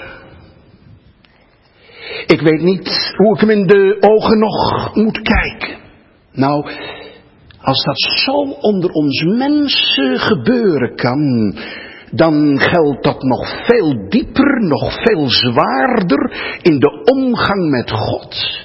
Ik weet niet hoe ik hem in de ogen nog moet kijken. Nou, als dat zo onder ons mensen gebeuren kan, dan geldt dat nog veel dieper, nog veel zwaarder in de omgang met God.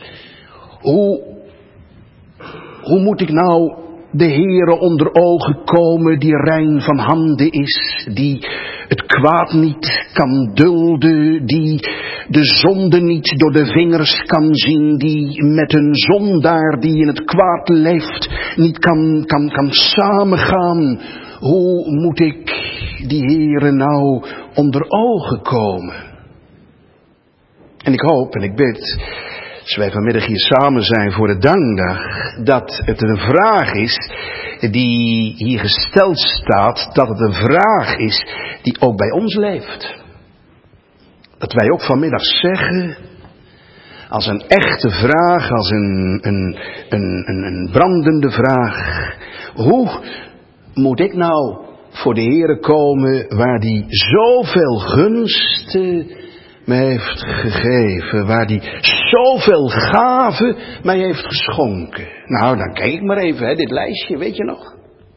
Hoe moet ik nou de Heere onder ogen komen die rein van handen is, die het kwaad niet kan dulden, die de zonde niet door de vingers kan zien, die met een zondaar die in het kwaad leeft niet kan samengaan. Hoe moet ik die Heere nou onder ogen komen? En ik hoop en ik bid, als wij vanmiddag hier samen zijn voor de dankdag, dat het een vraag is die hier gesteld staat, dat het een vraag is die ook bij ons leeft. Dat wij ook vanmiddag zeggen, als een echte vraag, als een brandende vraag, hoe moet ik nou voor de Heere komen waar die zoveel gunsten mij heeft gegeven, waar die zoveel gave mij heeft geschonken. Nou, dan kijk ik maar even, dit lijstje, weet je nog?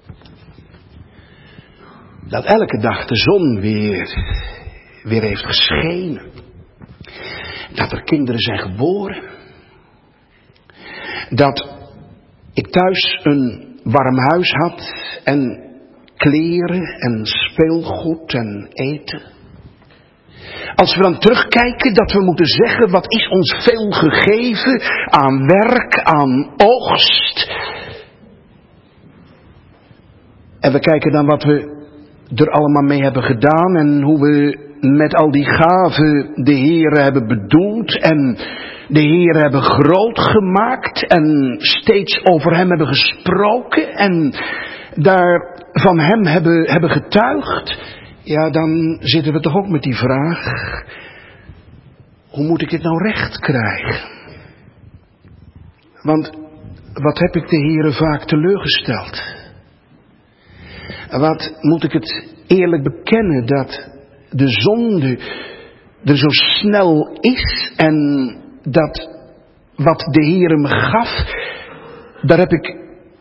Dat elke dag de zon weer heeft geschenen. Dat er kinderen zijn geboren. Dat ik thuis een warm huis had en kleren en speelgoed en eten. Als we dan terugkijken dat we moeten zeggen, wat is ons veel gegeven aan werk, aan oogst. En we kijken dan wat we er allemaal mee hebben gedaan en hoe we met al die gaven de Heere hebben bedoeld en de Heere hebben groot gemaakt en steeds over hem hebben gesproken en daar van hem hebben getuigd. Ja, dan zitten we toch ook met die vraag, hoe moet ik dit nou recht krijgen? Want wat heb ik de Heere vaak teleurgesteld? Wat moet ik het eerlijk bekennen dat de zonde er zo snel is en dat wat de Heere me gaf, daar heb ik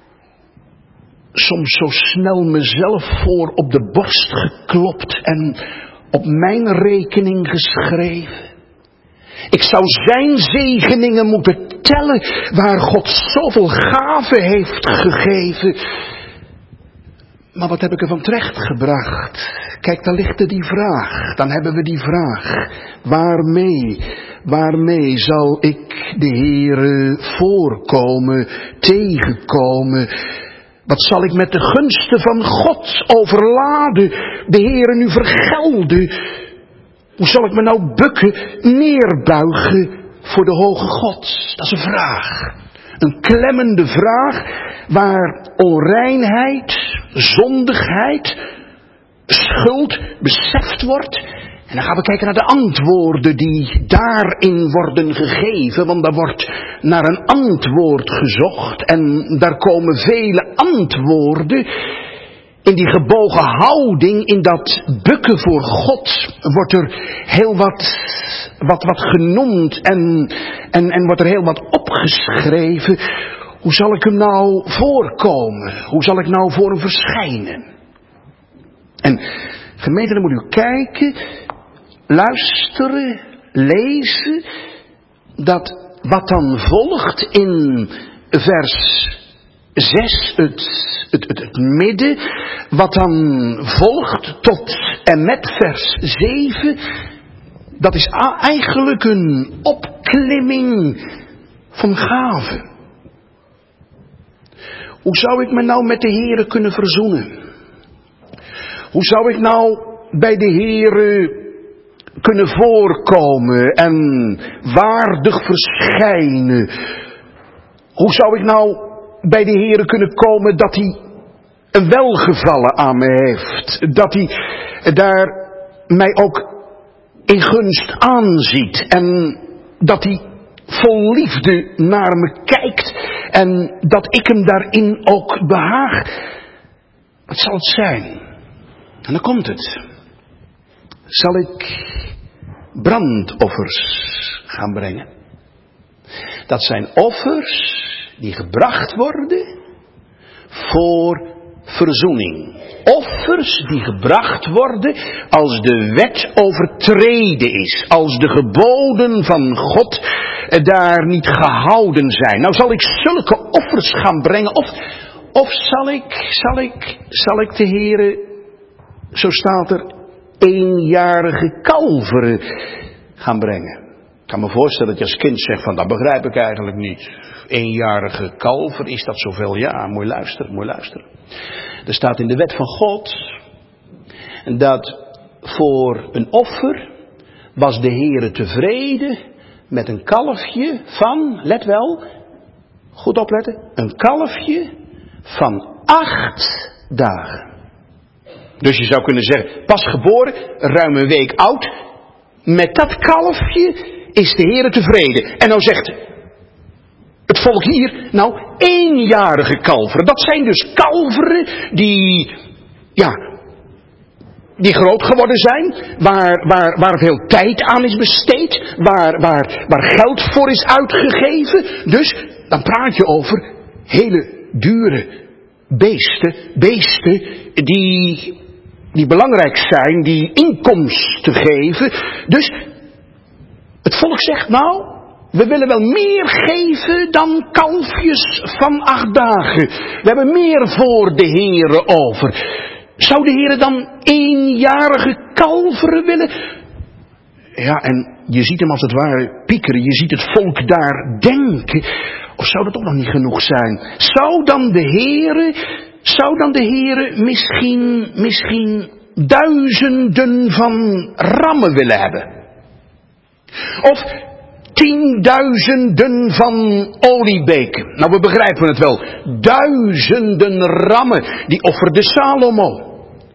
soms zo snel mezelf voor op de borst geklopt en op mijn rekening geschreven. Ik zou zijn zegeningen moeten tellen waar God zoveel gave heeft gegeven. Maar wat heb ik ervan terechtgebracht? Kijk, daar ligt er die vraag. Dan hebben we die vraag. Waarmee zal ik de Heere voorkomen, tegenkomen? Wat zal ik met de gunsten van God overladen, de Heere nu vergelden? Hoe zal ik me nou bukken, neerbuigen voor de hoge God? Dat is een vraag. Een klemmende vraag waar onreinheid, zondigheid, schuld beseft wordt. En dan gaan we kijken naar de antwoorden die daarin worden gegeven. Want daar wordt naar een antwoord gezocht. En daar komen vele antwoorden. In die gebogen houding, in dat bukken voor God, wordt er heel wat genoemd. En wordt er heel wat opgeschreven. Hoe zal ik hem nou voorkomen? Hoe zal ik nou voor hem verschijnen? En gemeente, dan moet u kijken, luisteren, lezen. dat wat dan volgt in vers 6, het midden, wat dan volgt tot en met vers 7, dat is eigenlijk een opklimming van gaven. Hoe zou ik me nou met de Heere kunnen verzoenen? Hoe zou ik nou bij de Heere kunnen voorkomen en waardig verschijnen? Hoe zou ik nou bij de Heere kunnen komen dat hij een welgevallen aan me heeft? Dat hij daar mij ook in gunst aanziet en dat hij vol liefde naar me kijkt en dat ik hem daarin ook behaag. Wat zal het zijn? En dan komt het. Zal ik brandoffers gaan brengen? Dat zijn offers die gebracht worden voor verzoening. Offers die gebracht worden als de wet overtreden is. Als de geboden van God daar niet gehouden zijn. Nou, zal ik zulke offers gaan brengen? Of zal ik de Heere, zo staat er, eenjarige kalveren gaan brengen? Ik kan me voorstellen dat je als kind zegt van, dat begrijp ik eigenlijk niet. Eenjarige kalver, is dat zoveel? Ja, moet je luisteren. Er staat in de wet van God dat voor een offer was de Heere tevreden met een kalfje van, let wel, goed opletten, een kalfje van 8 dagen. Dus je zou kunnen zeggen, pas geboren, ruim een week oud, met dat kalfje is de Heere tevreden. En nou zegt het volk hier, nou, eenjarige kalveren. Dat zijn dus kalveren die groot geworden zijn, waar veel tijd aan is besteed, waar geld voor is uitgegeven. Dus, dan praat je over hele dure beesten die belangrijk zijn, die inkomsten geven. Dus, het volk zegt nou, we willen wel meer geven dan kalfjes van 8 dagen. We hebben meer voor de Heere over. Zou de Heere dan eenjarige kalveren willen? Ja, en je ziet hem als het ware piekeren. Je ziet het volk daar denken. Of zou dat toch nog niet genoeg zijn? Zou dan de Heere misschien duizenden van rammen willen hebben? Of 10.000 van oliebeken. Nou, we begrijpen het wel. Duizenden rammen, die offerde Salomo.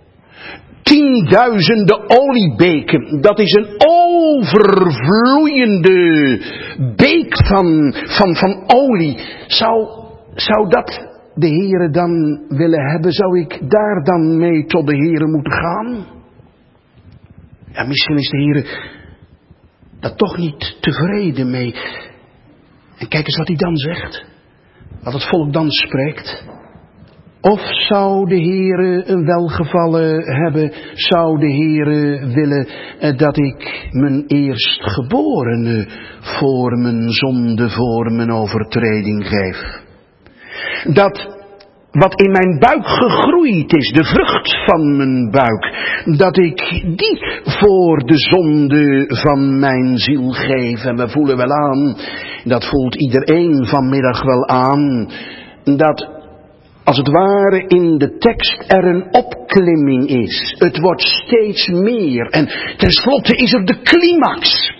10.000 oliebeken, dat is een overvloeiende beek van olie. Zou dat de Heere dan willen hebben? Zou ik daar dan mee tot de Heere moeten gaan? Ja, misschien is de Heere daar toch niet tevreden mee. En kijk eens wat hij dan zegt. Wat het volk dan spreekt. Of zou de Heere een welgevallen hebben? Zou de Heere willen dat ik mijn eerstgeborene voor mijn zonde, voor mijn overtreding geef? Dat wat in mijn buik gegroeid is, de vrucht van mijn buik, dat ik die voor de zonde van mijn ziel geef. En we voelen wel aan, dat voelt iedereen vanmiddag wel aan, dat als het ware in de tekst er een opklimming is. Het wordt steeds meer en tenslotte is er de climax.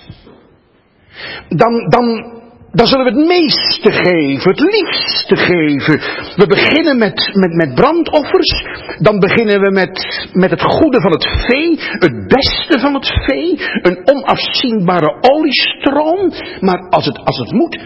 Dan zullen we het meeste geven, het liefste geven. We beginnen met brandoffers. Dan beginnen we met het goede van het vee. Het beste van het vee. Een onafzienbare oliestroom. Maar als het moet,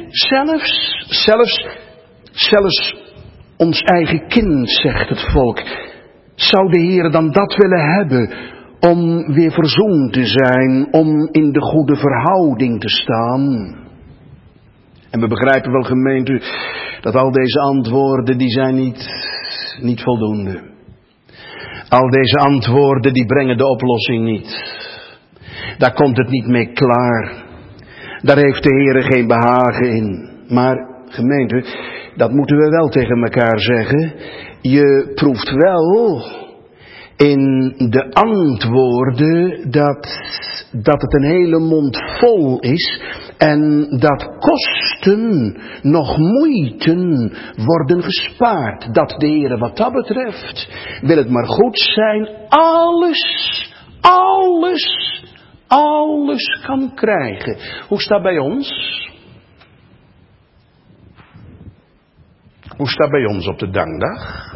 zelfs ons eigen kind, zegt het volk. Zou de Heer dan dat willen hebben? Om weer verzoend te zijn. Om in de goede verhouding te staan. En we begrijpen wel, gemeente, dat al deze antwoorden, die zijn niet voldoende. Al deze antwoorden, die brengen de oplossing niet. Daar komt het niet mee klaar. Daar heeft de Heere geen behagen in. Maar gemeente, dat moeten we wel tegen elkaar zeggen. Je proeft wel in de antwoorden dat het een hele mond vol is. En dat kosten nog moeiten worden gespaard. Dat de Heere wat dat betreft, wil het maar goed zijn, alles kan krijgen. Hoe staat bij ons? Hoe staat bij ons op de dankdag?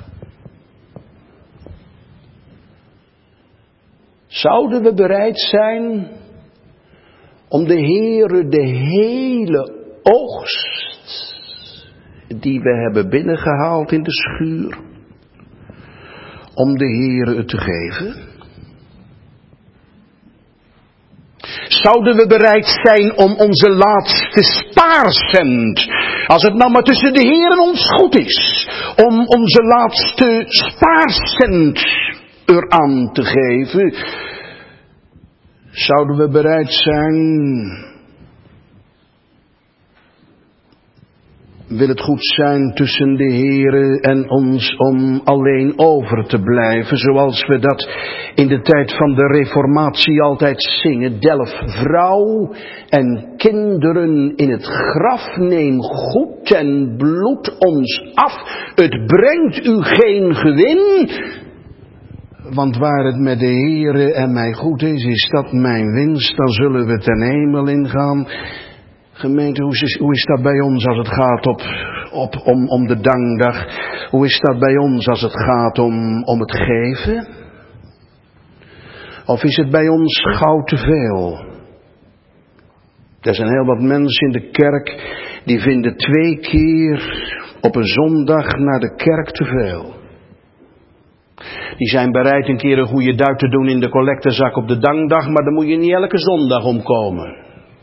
Zouden we bereid zijn om de Heere de hele oogst die we hebben binnengehaald in de schuur, om de Heere het te geven? Zouden we bereid zijn om onze laatste spaarcent, als het nou maar tussen de Heer en ons goed is, om onze laatste spaarcent eraan te geven? Zouden we bereid zijn? Wil het goed zijn tussen de Heere en ons om alleen over te blijven, zoals we dat in de tijd van de Reformatie altijd zingen. Delf vrouw en kinderen in het graf, neem goed en bloed ons af. Het brengt u geen gewin, want waar het met de Heere en mij goed is, is dat mijn winst. Dan zullen we ten hemel ingaan. Gemeente, hoe is dat bij ons als het gaat om de dankdag? Hoe is dat bij ons als het gaat om het geven? Of is het bij ons gauw te veel? Er zijn heel wat mensen in de kerk die vinden 2 keer op een zondag naar de kerk te veel. Die zijn bereid een keer een goede duit te doen in de collectezak op de dankdag, maar dan moet je niet elke zondag omkomen.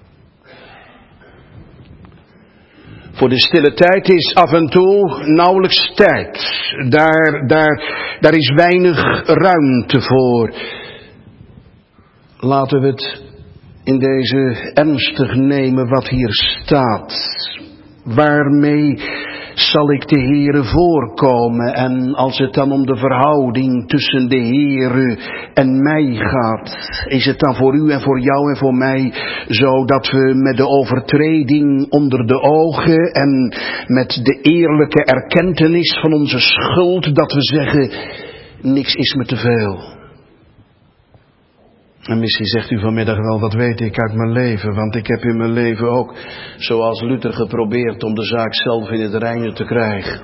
Voor de stille tijd is af en toe nauwelijks tijd. Daar is weinig ruimte voor. Laten we het in deze ernstig nemen wat hier staat. Waarmee zal ik de Heere voorkomen? En als het dan om de verhouding tussen de Heere en mij gaat, is het dan voor u en voor jou en voor mij zo dat we met de overtreding onder de ogen en met de eerlijke erkentenis van onze schuld, dat we zeggen, niks is me te veel. En misschien zegt u vanmiddag wel, wat weet ik uit mijn leven, want ik heb in mijn leven ook, zoals Luther, geprobeerd om de zaak zelf in het reine te krijgen.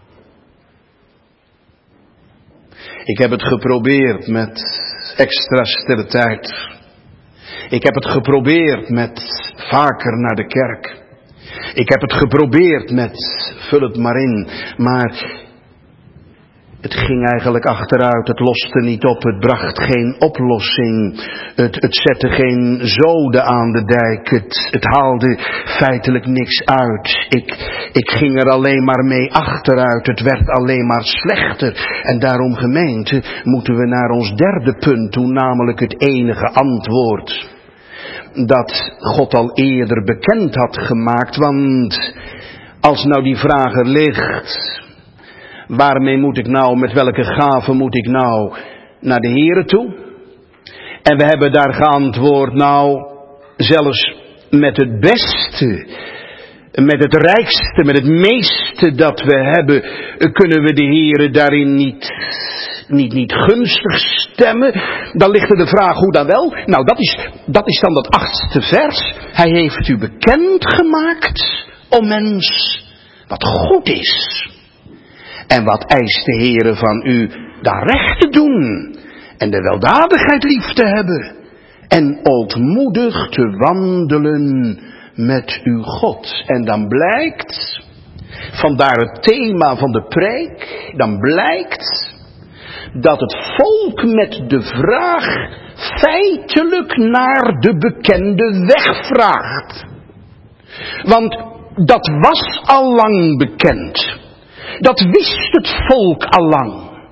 Ik heb het geprobeerd met extra stille tijd. Ik heb het geprobeerd met vaker naar de kerk. Ik heb het geprobeerd met, vul het maar in, maar het ging eigenlijk achteruit, het loste niet op, het bracht geen oplossing, het zette geen zoden aan de dijk, het haalde feitelijk niks uit. Ik ging er alleen maar mee achteruit, het werd alleen maar slechter. En daarom, gemeente, moeten we naar ons derde punt toe, namelijk het enige antwoord dat God al eerder bekend had gemaakt. Want als nou die vraag er ligt, waarmee moet ik nou, met welke gave moet ik nou naar de Heere toe? En we hebben daar geantwoord, nou, zelfs met het beste, met het rijkste, met het meeste dat we hebben, kunnen we de Heere daarin niet gunstig stemmen. Dan ligt er de vraag, hoe dan wel? Nou, dat is dan dat 8e vers. Hij heeft u bekend gemaakt, o mens, wat goed is. En wat eist de Heere van u, daar recht te doen. En de weldadigheid lief te hebben. En ootmoedig te wandelen met uw God. En dan blijkt, vandaar het thema van de preek, dan blijkt dat het volk met de vraag feitelijk naar de bekende weg vraagt. Want dat was al lang bekend. Dat wist het volk al lang.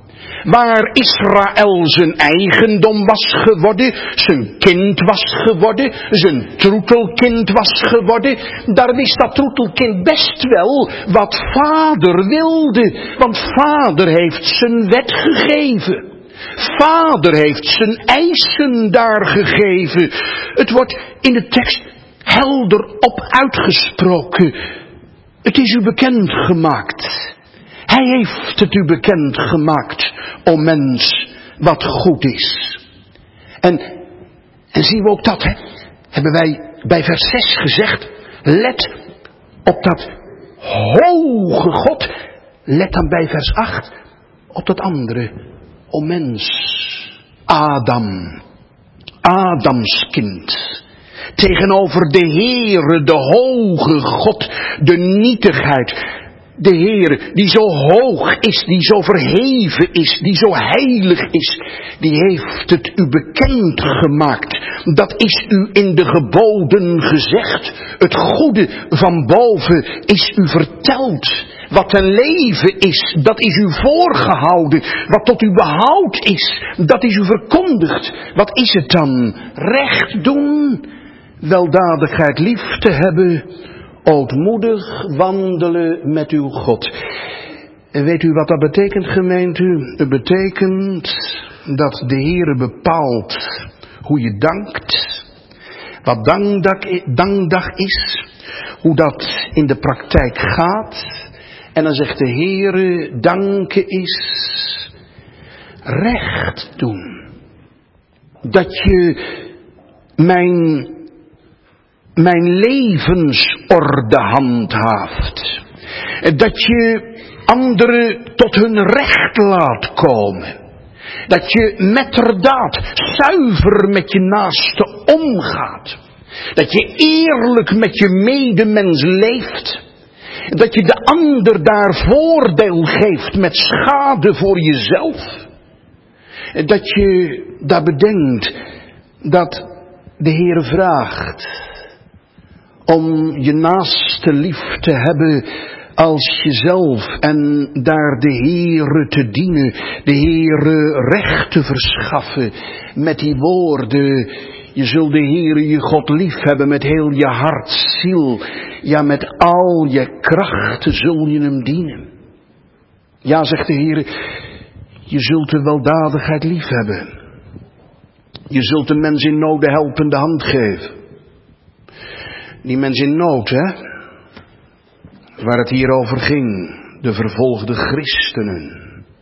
Waar Israël zijn eigendom was geworden, zijn kind was geworden, zijn troetelkind was geworden, daar wist dat troetelkind best wel wat vader wilde, want vader heeft zijn wet gegeven. Vader heeft zijn eisen daar gegeven. Het wordt in de tekst helder op uitgesproken. Het is u bekend gemaakt. Hij heeft het u bekend gemaakt, o mens, wat goed is. En zien we ook dat, hè? Hebben wij bij vers 6 gezegd, let op dat hoge God. Let dan bij vers 8 op dat andere, o mens, Adam, Adams kind. Tegenover de Heere, de hoge God, de nietigheid. De Heere die zo hoog is, die zo verheven is, die zo heilig is, die heeft het u bekend gemaakt. Dat is u in de geboden gezegd. Het goede van boven is u verteld. Wat een leven is, dat is u voorgehouden. Wat tot uw behoud is, dat is u verkondigd. Wat is het dan? Recht doen, weldadigheid lief te hebben, ootmoedig wandelen met uw God. En weet u wat dat betekent, gemeente? Het betekent dat de Heere bepaalt hoe je dankt. Wat dankdag is. Hoe dat in de praktijk gaat. En dan zegt de Heere, danken is recht doen. Dat je mijn levensorde handhaaft. Dat je anderen tot hun recht laat komen. Dat je metterdaad zuiver met je naaste omgaat. Dat je eerlijk met je medemens leeft. Dat je de ander daar voordeel geeft met schade voor jezelf. Dat je daar bedenkt dat de Heere vraagt om je naaste lief te hebben als jezelf en daar de Heere te dienen, de Heere recht te verschaffen met die woorden. Je zult de Heere je God lief hebben met heel je hart, ziel, ja met al je krachten zul je hem dienen. Ja, zegt de Heere, je zult de weldadigheid lief hebben. Je zult de mens in nood de helpende hand geven. Die mens in nood, hè, waar het hier over ging, de vervolgde christenen.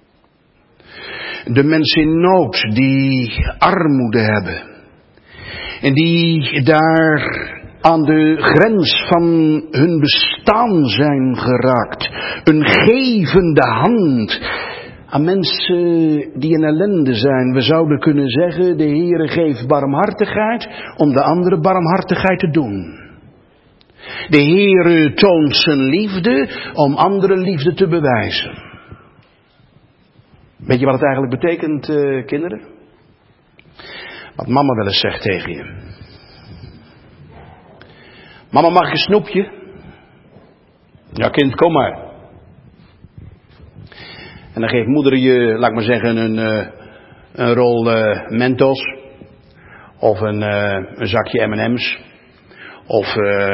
De mensen in nood die armoede hebben. En die daar aan de grens van hun bestaan zijn geraakt. Een gevende hand aan mensen die in ellende zijn. We zouden kunnen zeggen, de Heere geeft barmhartigheid om de andere barmhartigheid te doen. De Heere toont zijn liefde om andere liefde te bewijzen. Weet je wat het eigenlijk betekent, kinderen? Wat mama wel eens zegt tegen je. Mama, mag ik een snoepje? Ja, kind, kom maar. En dan geeft moeder je, laat ik maar zeggen, een rol Mentos. Of een zakje M&M's. Of,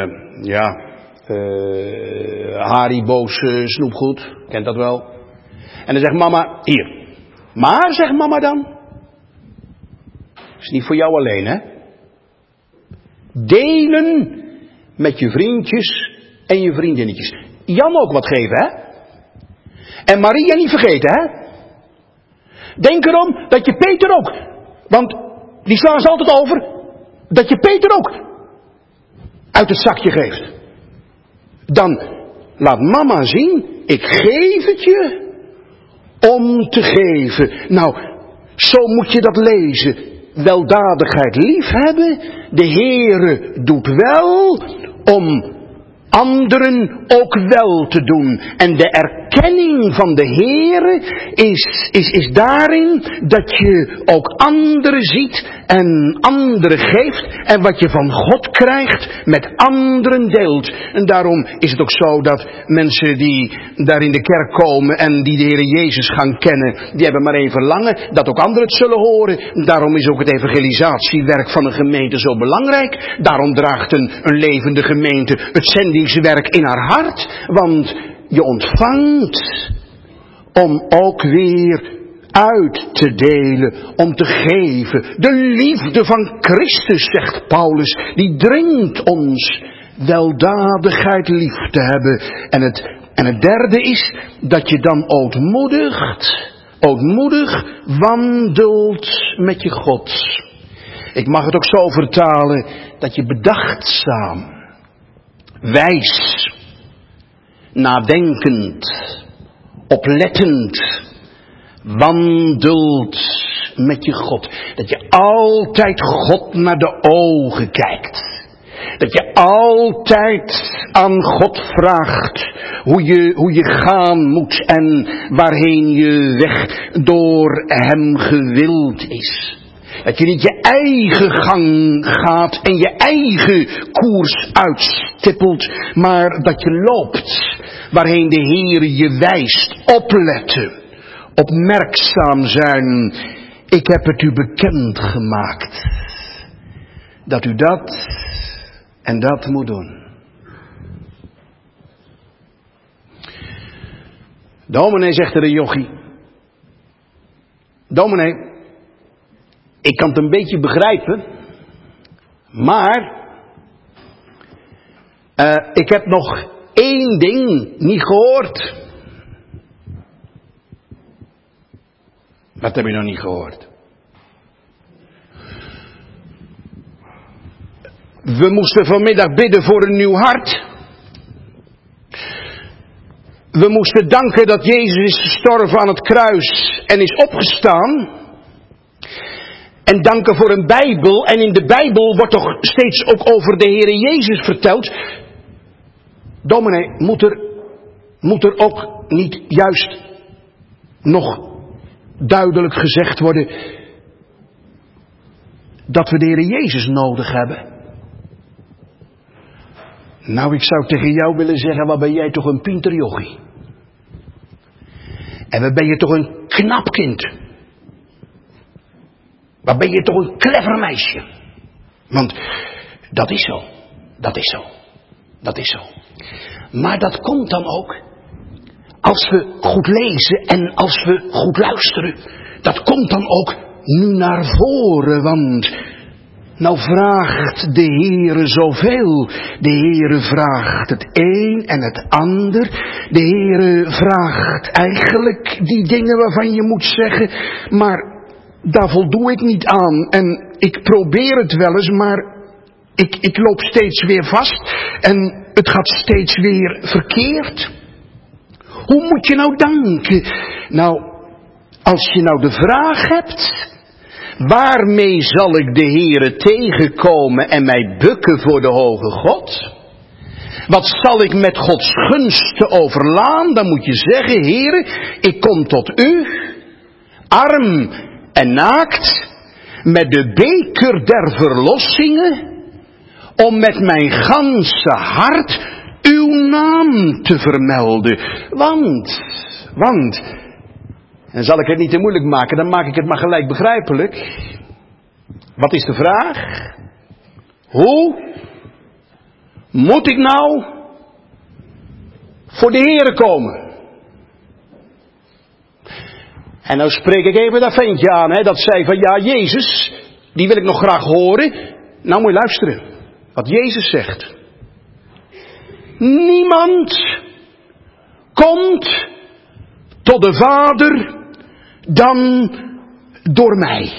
Haribo's snoepgoed. Kent dat wel. En dan zegt mama, hier. Maar, zegt mama dan. Is niet voor jou alleen, hè? Delen met je vriendjes en je vriendinnetjes. Jan ook wat geven, hè? En Maria niet vergeten, hè? Denk erom dat je Peter ook, want die slaan ze altijd over, dat je Peter ook uit het zakje geeft. Dan laat mama zien, ik geef het je om te geven. Nou, zo moet je dat lezen. Weldadigheid liefhebben. De Heere doet wel om anderen ook wel te doen. En de erkenning van de Heere is daarin dat je ook anderen ziet en anderen geeft. En wat je van God krijgt met anderen deelt. En daarom is het ook zo dat mensen die daar in de kerk komen en die de Heere Jezus gaan kennen, die hebben maar één verlangen, dat ook anderen het zullen horen. Daarom is ook het evangelisatiewerk van een gemeente zo belangrijk. Daarom draagt een levende gemeente het zendingswerk in haar hart. Want je ontvangt om ook weer uit te delen, om te geven. De liefde van Christus, zegt Paulus, die dringt ons weldadigheid lief te hebben. En het derde is dat je dan ootmoedig wandelt met je God. Ik mag het ook zo vertalen dat je bedachtzaam, wijs, nadenkend, oplettend wandelt met je God. Dat je altijd God naar de ogen kijkt. Dat je altijd aan God vraagt hoe je gaan moet en waarheen je weg door hem gewild is. Dat je niet je eigen gang gaat en je eigen koers uitstippelt, maar dat je loopt waarheen de Heer je wijst. Opletten, opmerkzaam zijn. Ik heb het u bekend gemaakt dat u dat en dat moet doen. Dominee, zegt er een jochie. Dominee, ik kan het een beetje begrijpen, maar ik heb nog één ding niet gehoord. Wat heb je nog niet gehoord? We moesten vanmiddag bidden voor een nieuw hart. We moesten danken dat Jezus is gestorven aan het kruis en is opgestaan. En danken voor een Bijbel. En in de Bijbel wordt toch steeds ook over de Heere Jezus verteld. Dominee, moet er ook niet juist nog duidelijk gezegd worden dat we de Heere Jezus nodig hebben? Nou, ik zou tegen jou willen zeggen, wat ben jij toch een pinterjochie. En wat ben je toch een knap kind. Wat ben je toch een clever meisje. Want dat is zo. Dat is zo. Dat is zo. Maar dat komt dan ook als we goed lezen en als we goed luisteren. Dat komt dan ook nu naar voren, want nou vraagt de Heere zoveel. De Heere vraagt het een en het ander. De Heere vraagt eigenlijk die dingen waarvan je moet zeggen, maar daar voldoe ik niet aan. En ik probeer het wel eens, maar ik loop steeds weer vast. En het gaat steeds weer verkeerd. Hoe moet je nou danken? Nou, als je nou de vraag hebt, waarmee zal ik de Heere tegenkomen en mij bukken voor de hoge God? Wat zal ik met Gods gunsten overlaan? Dan moet je zeggen, Heere, ik kom tot u, arm en naakt, met de beker der verlossingen, om met mijn ganse hart uw naam te vermelden. Want, en zal ik het niet te moeilijk maken, dan maak ik het maar gelijk begrijpelijk. Wat is de vraag? Hoe moet ik nou voor de Heere komen? En nou spreek ik even dat ventje aan, dat zei van ja, Jezus, die wil ik nog graag horen. Nou moet je luisteren, wat Jezus zegt. Niemand komt tot de Vader dan door mij.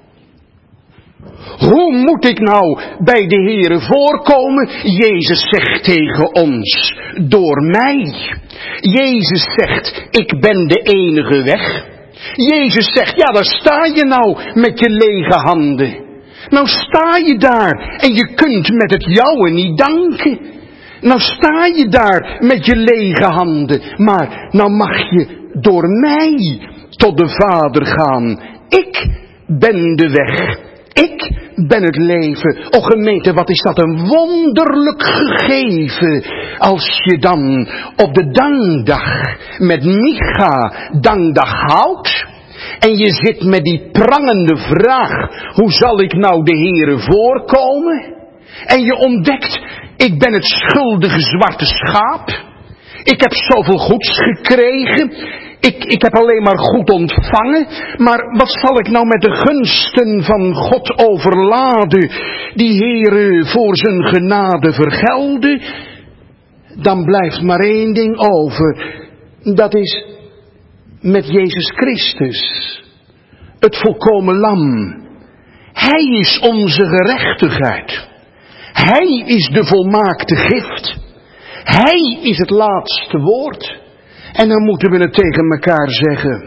Hoe moet ik nou bij de Heere voorkomen? Jezus zegt tegen ons, door mij. Jezus zegt, ik ben de enige weg. Jezus zegt, ja, daar sta je nou met je lege handen. Nou sta je daar en je kunt met het jouwe niet danken. Nou sta je daar met je lege handen, maar nou mag je door mij tot de Vader gaan. Ik ben de weg. Ik ben het leven. O gemeente, wat is dat een wonderlijk gegeven. Als je dan op de dankdag met Micha dankdag houdt. En je zit met die prangende vraag. Hoe zal ik nou de Heere voorkomen? En je ontdekt, ik ben het schuldige zwarte schaap. Ik heb zoveel goeds gekregen. Ik heb alleen maar goed ontvangen. Maar wat zal ik nou met de gunsten van God overladen? Die Heere voor zijn genade vergelden? Dan blijft maar één ding over. Dat is met Jezus Christus. Het volkomen lam. Hij is onze gerechtigheid. Hij is de volmaakte gift. Hij is het laatste woord. En dan moeten we het tegen elkaar zeggen.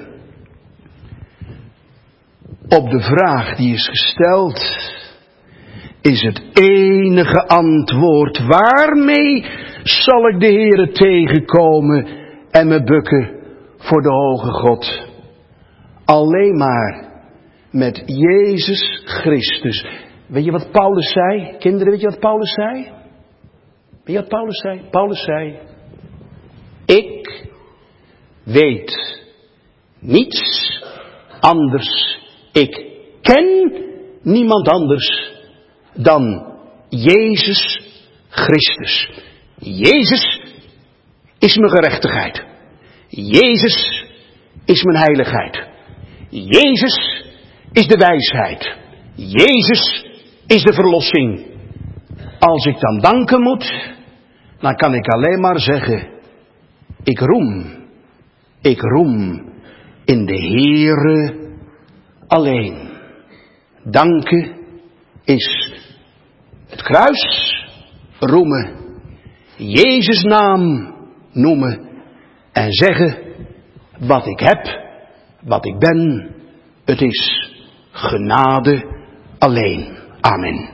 Op de vraag die is gesteld, is het enige antwoord. Waarmee zal ik de Heere tegenkomen en me bukken voor de hoge God? Alleen maar met Jezus Christus. Weet je wat Paulus zei? Kinderen, weet je wat Paulus zei? Weet je wat Paulus zei? Paulus zei: ik weet niets anders. Ik ken niemand anders dan Jezus Christus. Jezus is mijn gerechtigheid. Jezus is mijn heiligheid. Jezus is de wijsheid. Jezus is de verlossing. Als ik dan danken moet, dan kan ik alleen maar zeggen: ik roem in de Heere alleen. Danken is het kruis roemen, Jezus naam noemen en zeggen: wat ik heb, wat ik ben, het is genade alleen. Amen.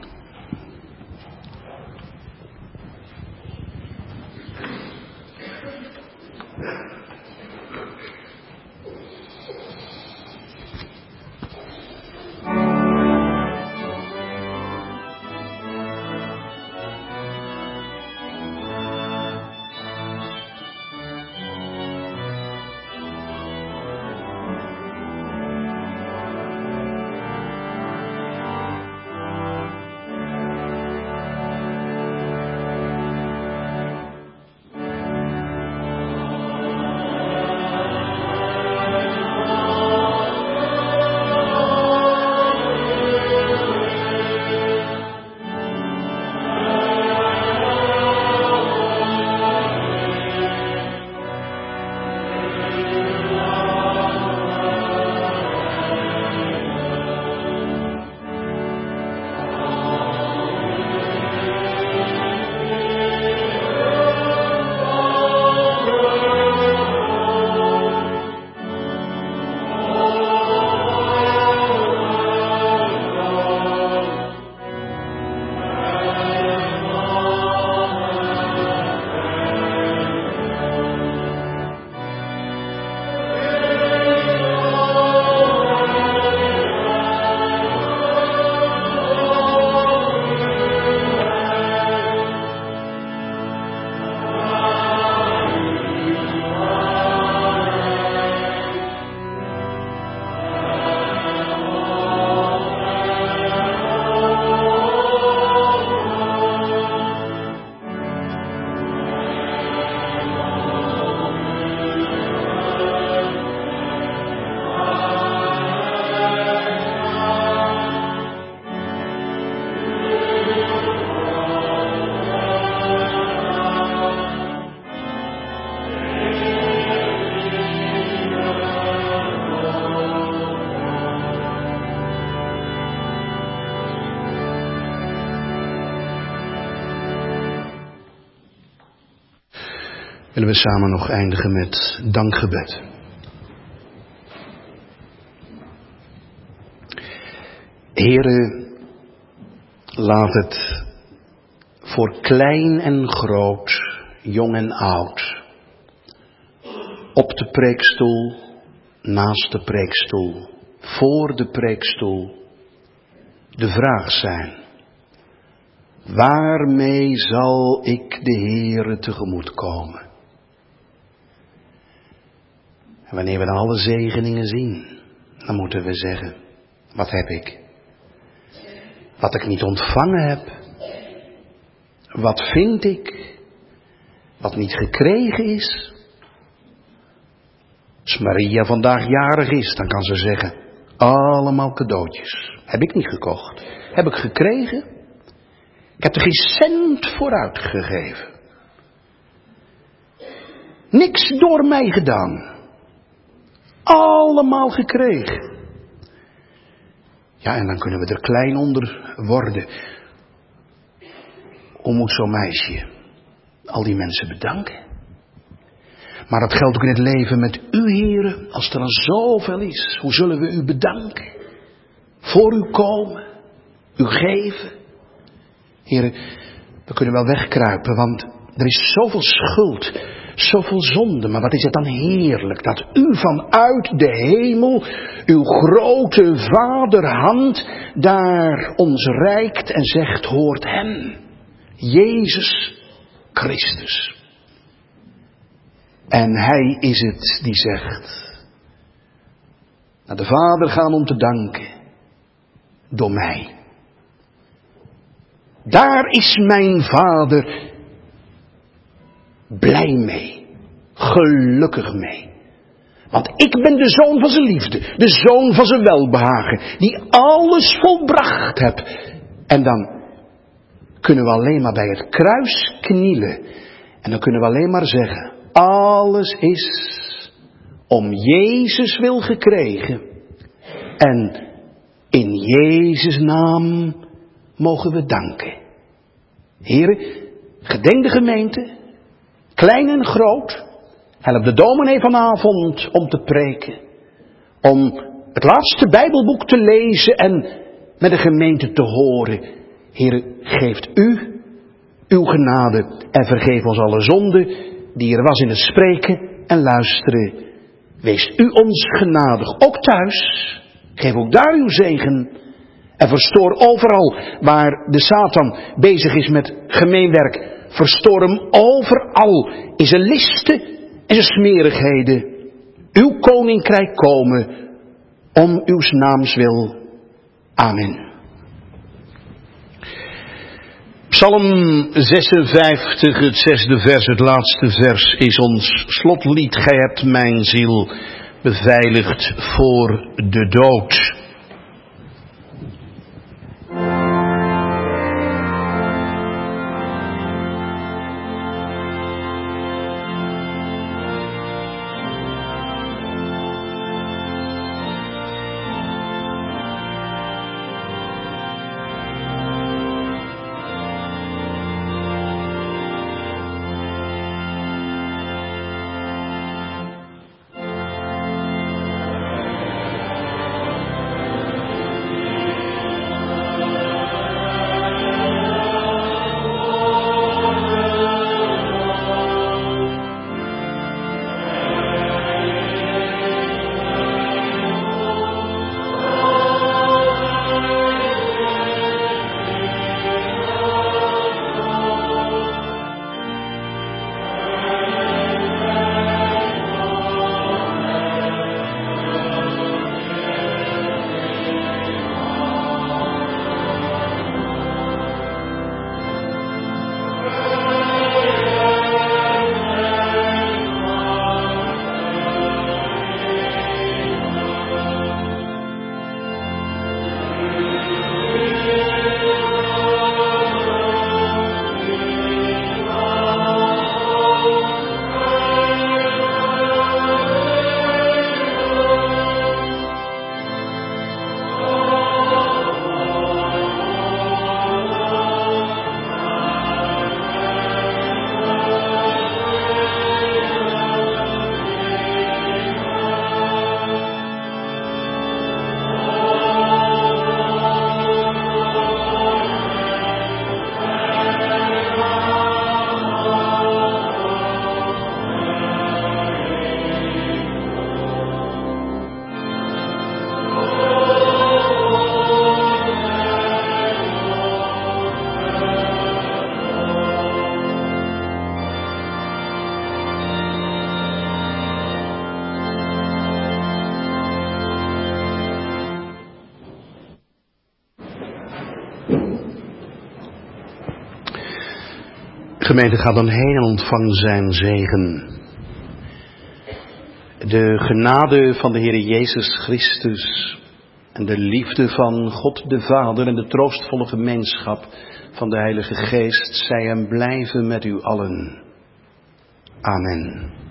Willen we samen nog eindigen met dankgebed. Heere, laat het voor klein en groot jong en oud, op de preekstoel, naast de preekstoel, voor de preekstoel, de vraag zijn: waarmee zal ik de Heere tegemoet komen? En wanneer we dan alle zegeningen zien, dan moeten we zeggen: wat heb ik? Wat ik niet ontvangen heb? Wat vind ik? Wat niet gekregen is? Als Maria vandaag jarig is, dan kan ze zeggen: allemaal cadeautjes. Heb ik niet gekocht. Heb ik gekregen? Ik heb er geen cent voor uitgegeven. Niks door mij gedaan. Allemaal gekregen. Ja, en dan kunnen we er klein onder worden. Hoe moet zo'n meisje al die mensen bedanken? Maar dat geldt ook in het leven met u, Heere. Als er dan zoveel is, hoe zullen we u bedanken? Voor u komen, u geven. Heere, we kunnen wel wegkruipen, want er is zoveel schuld, zoveel zonde. Maar wat is het dan heerlijk dat u vanuit de hemel, uw grote vaderhand, daar ons reikt en zegt: hoort hem, Jezus Christus. En hij is het die zegt: naar de Vader gaan om te danken, door mij. Daar is mijn Vader blij mee, gelukkig mee. Want ik ben de zoon van zijn liefde, de zoon van zijn welbehagen, die alles volbracht heb. En dan kunnen we alleen maar bij het kruis knielen. En dan kunnen we alleen maar zeggen: alles is om Jezus wil gekregen. En in Jezus' naam mogen we danken. Heren, gedenk de gemeente, klein en groot. Help de dominee vanavond om te preken. Om het laatste Bijbelboek te lezen en met de gemeente te horen. Heren, geeft u uw genade en vergeef ons alle zonden die er was in het spreken en luisteren. Wees u ons genadig, ook thuis. Geef ook daar uw zegen. En verstoor overal waar de Satan bezig is met gemeenwerk. Verstoor hem overal in zijn listen en zijn smerigheden. Uw koninkrijk komen om uw naams wil. Amen. Psalm 56, het 6e vers, het laatste vers, is ons slotlied. Gij hebt mijn ziel beveiligd voor de dood. Gemeente, ga dan heen en ontvang zijn zegen. De genade van de Heer Jezus Christus en de liefde van God de Vader en de troostvolle gemeenschap van de Heilige Geest zij en blijven met u allen. Amen.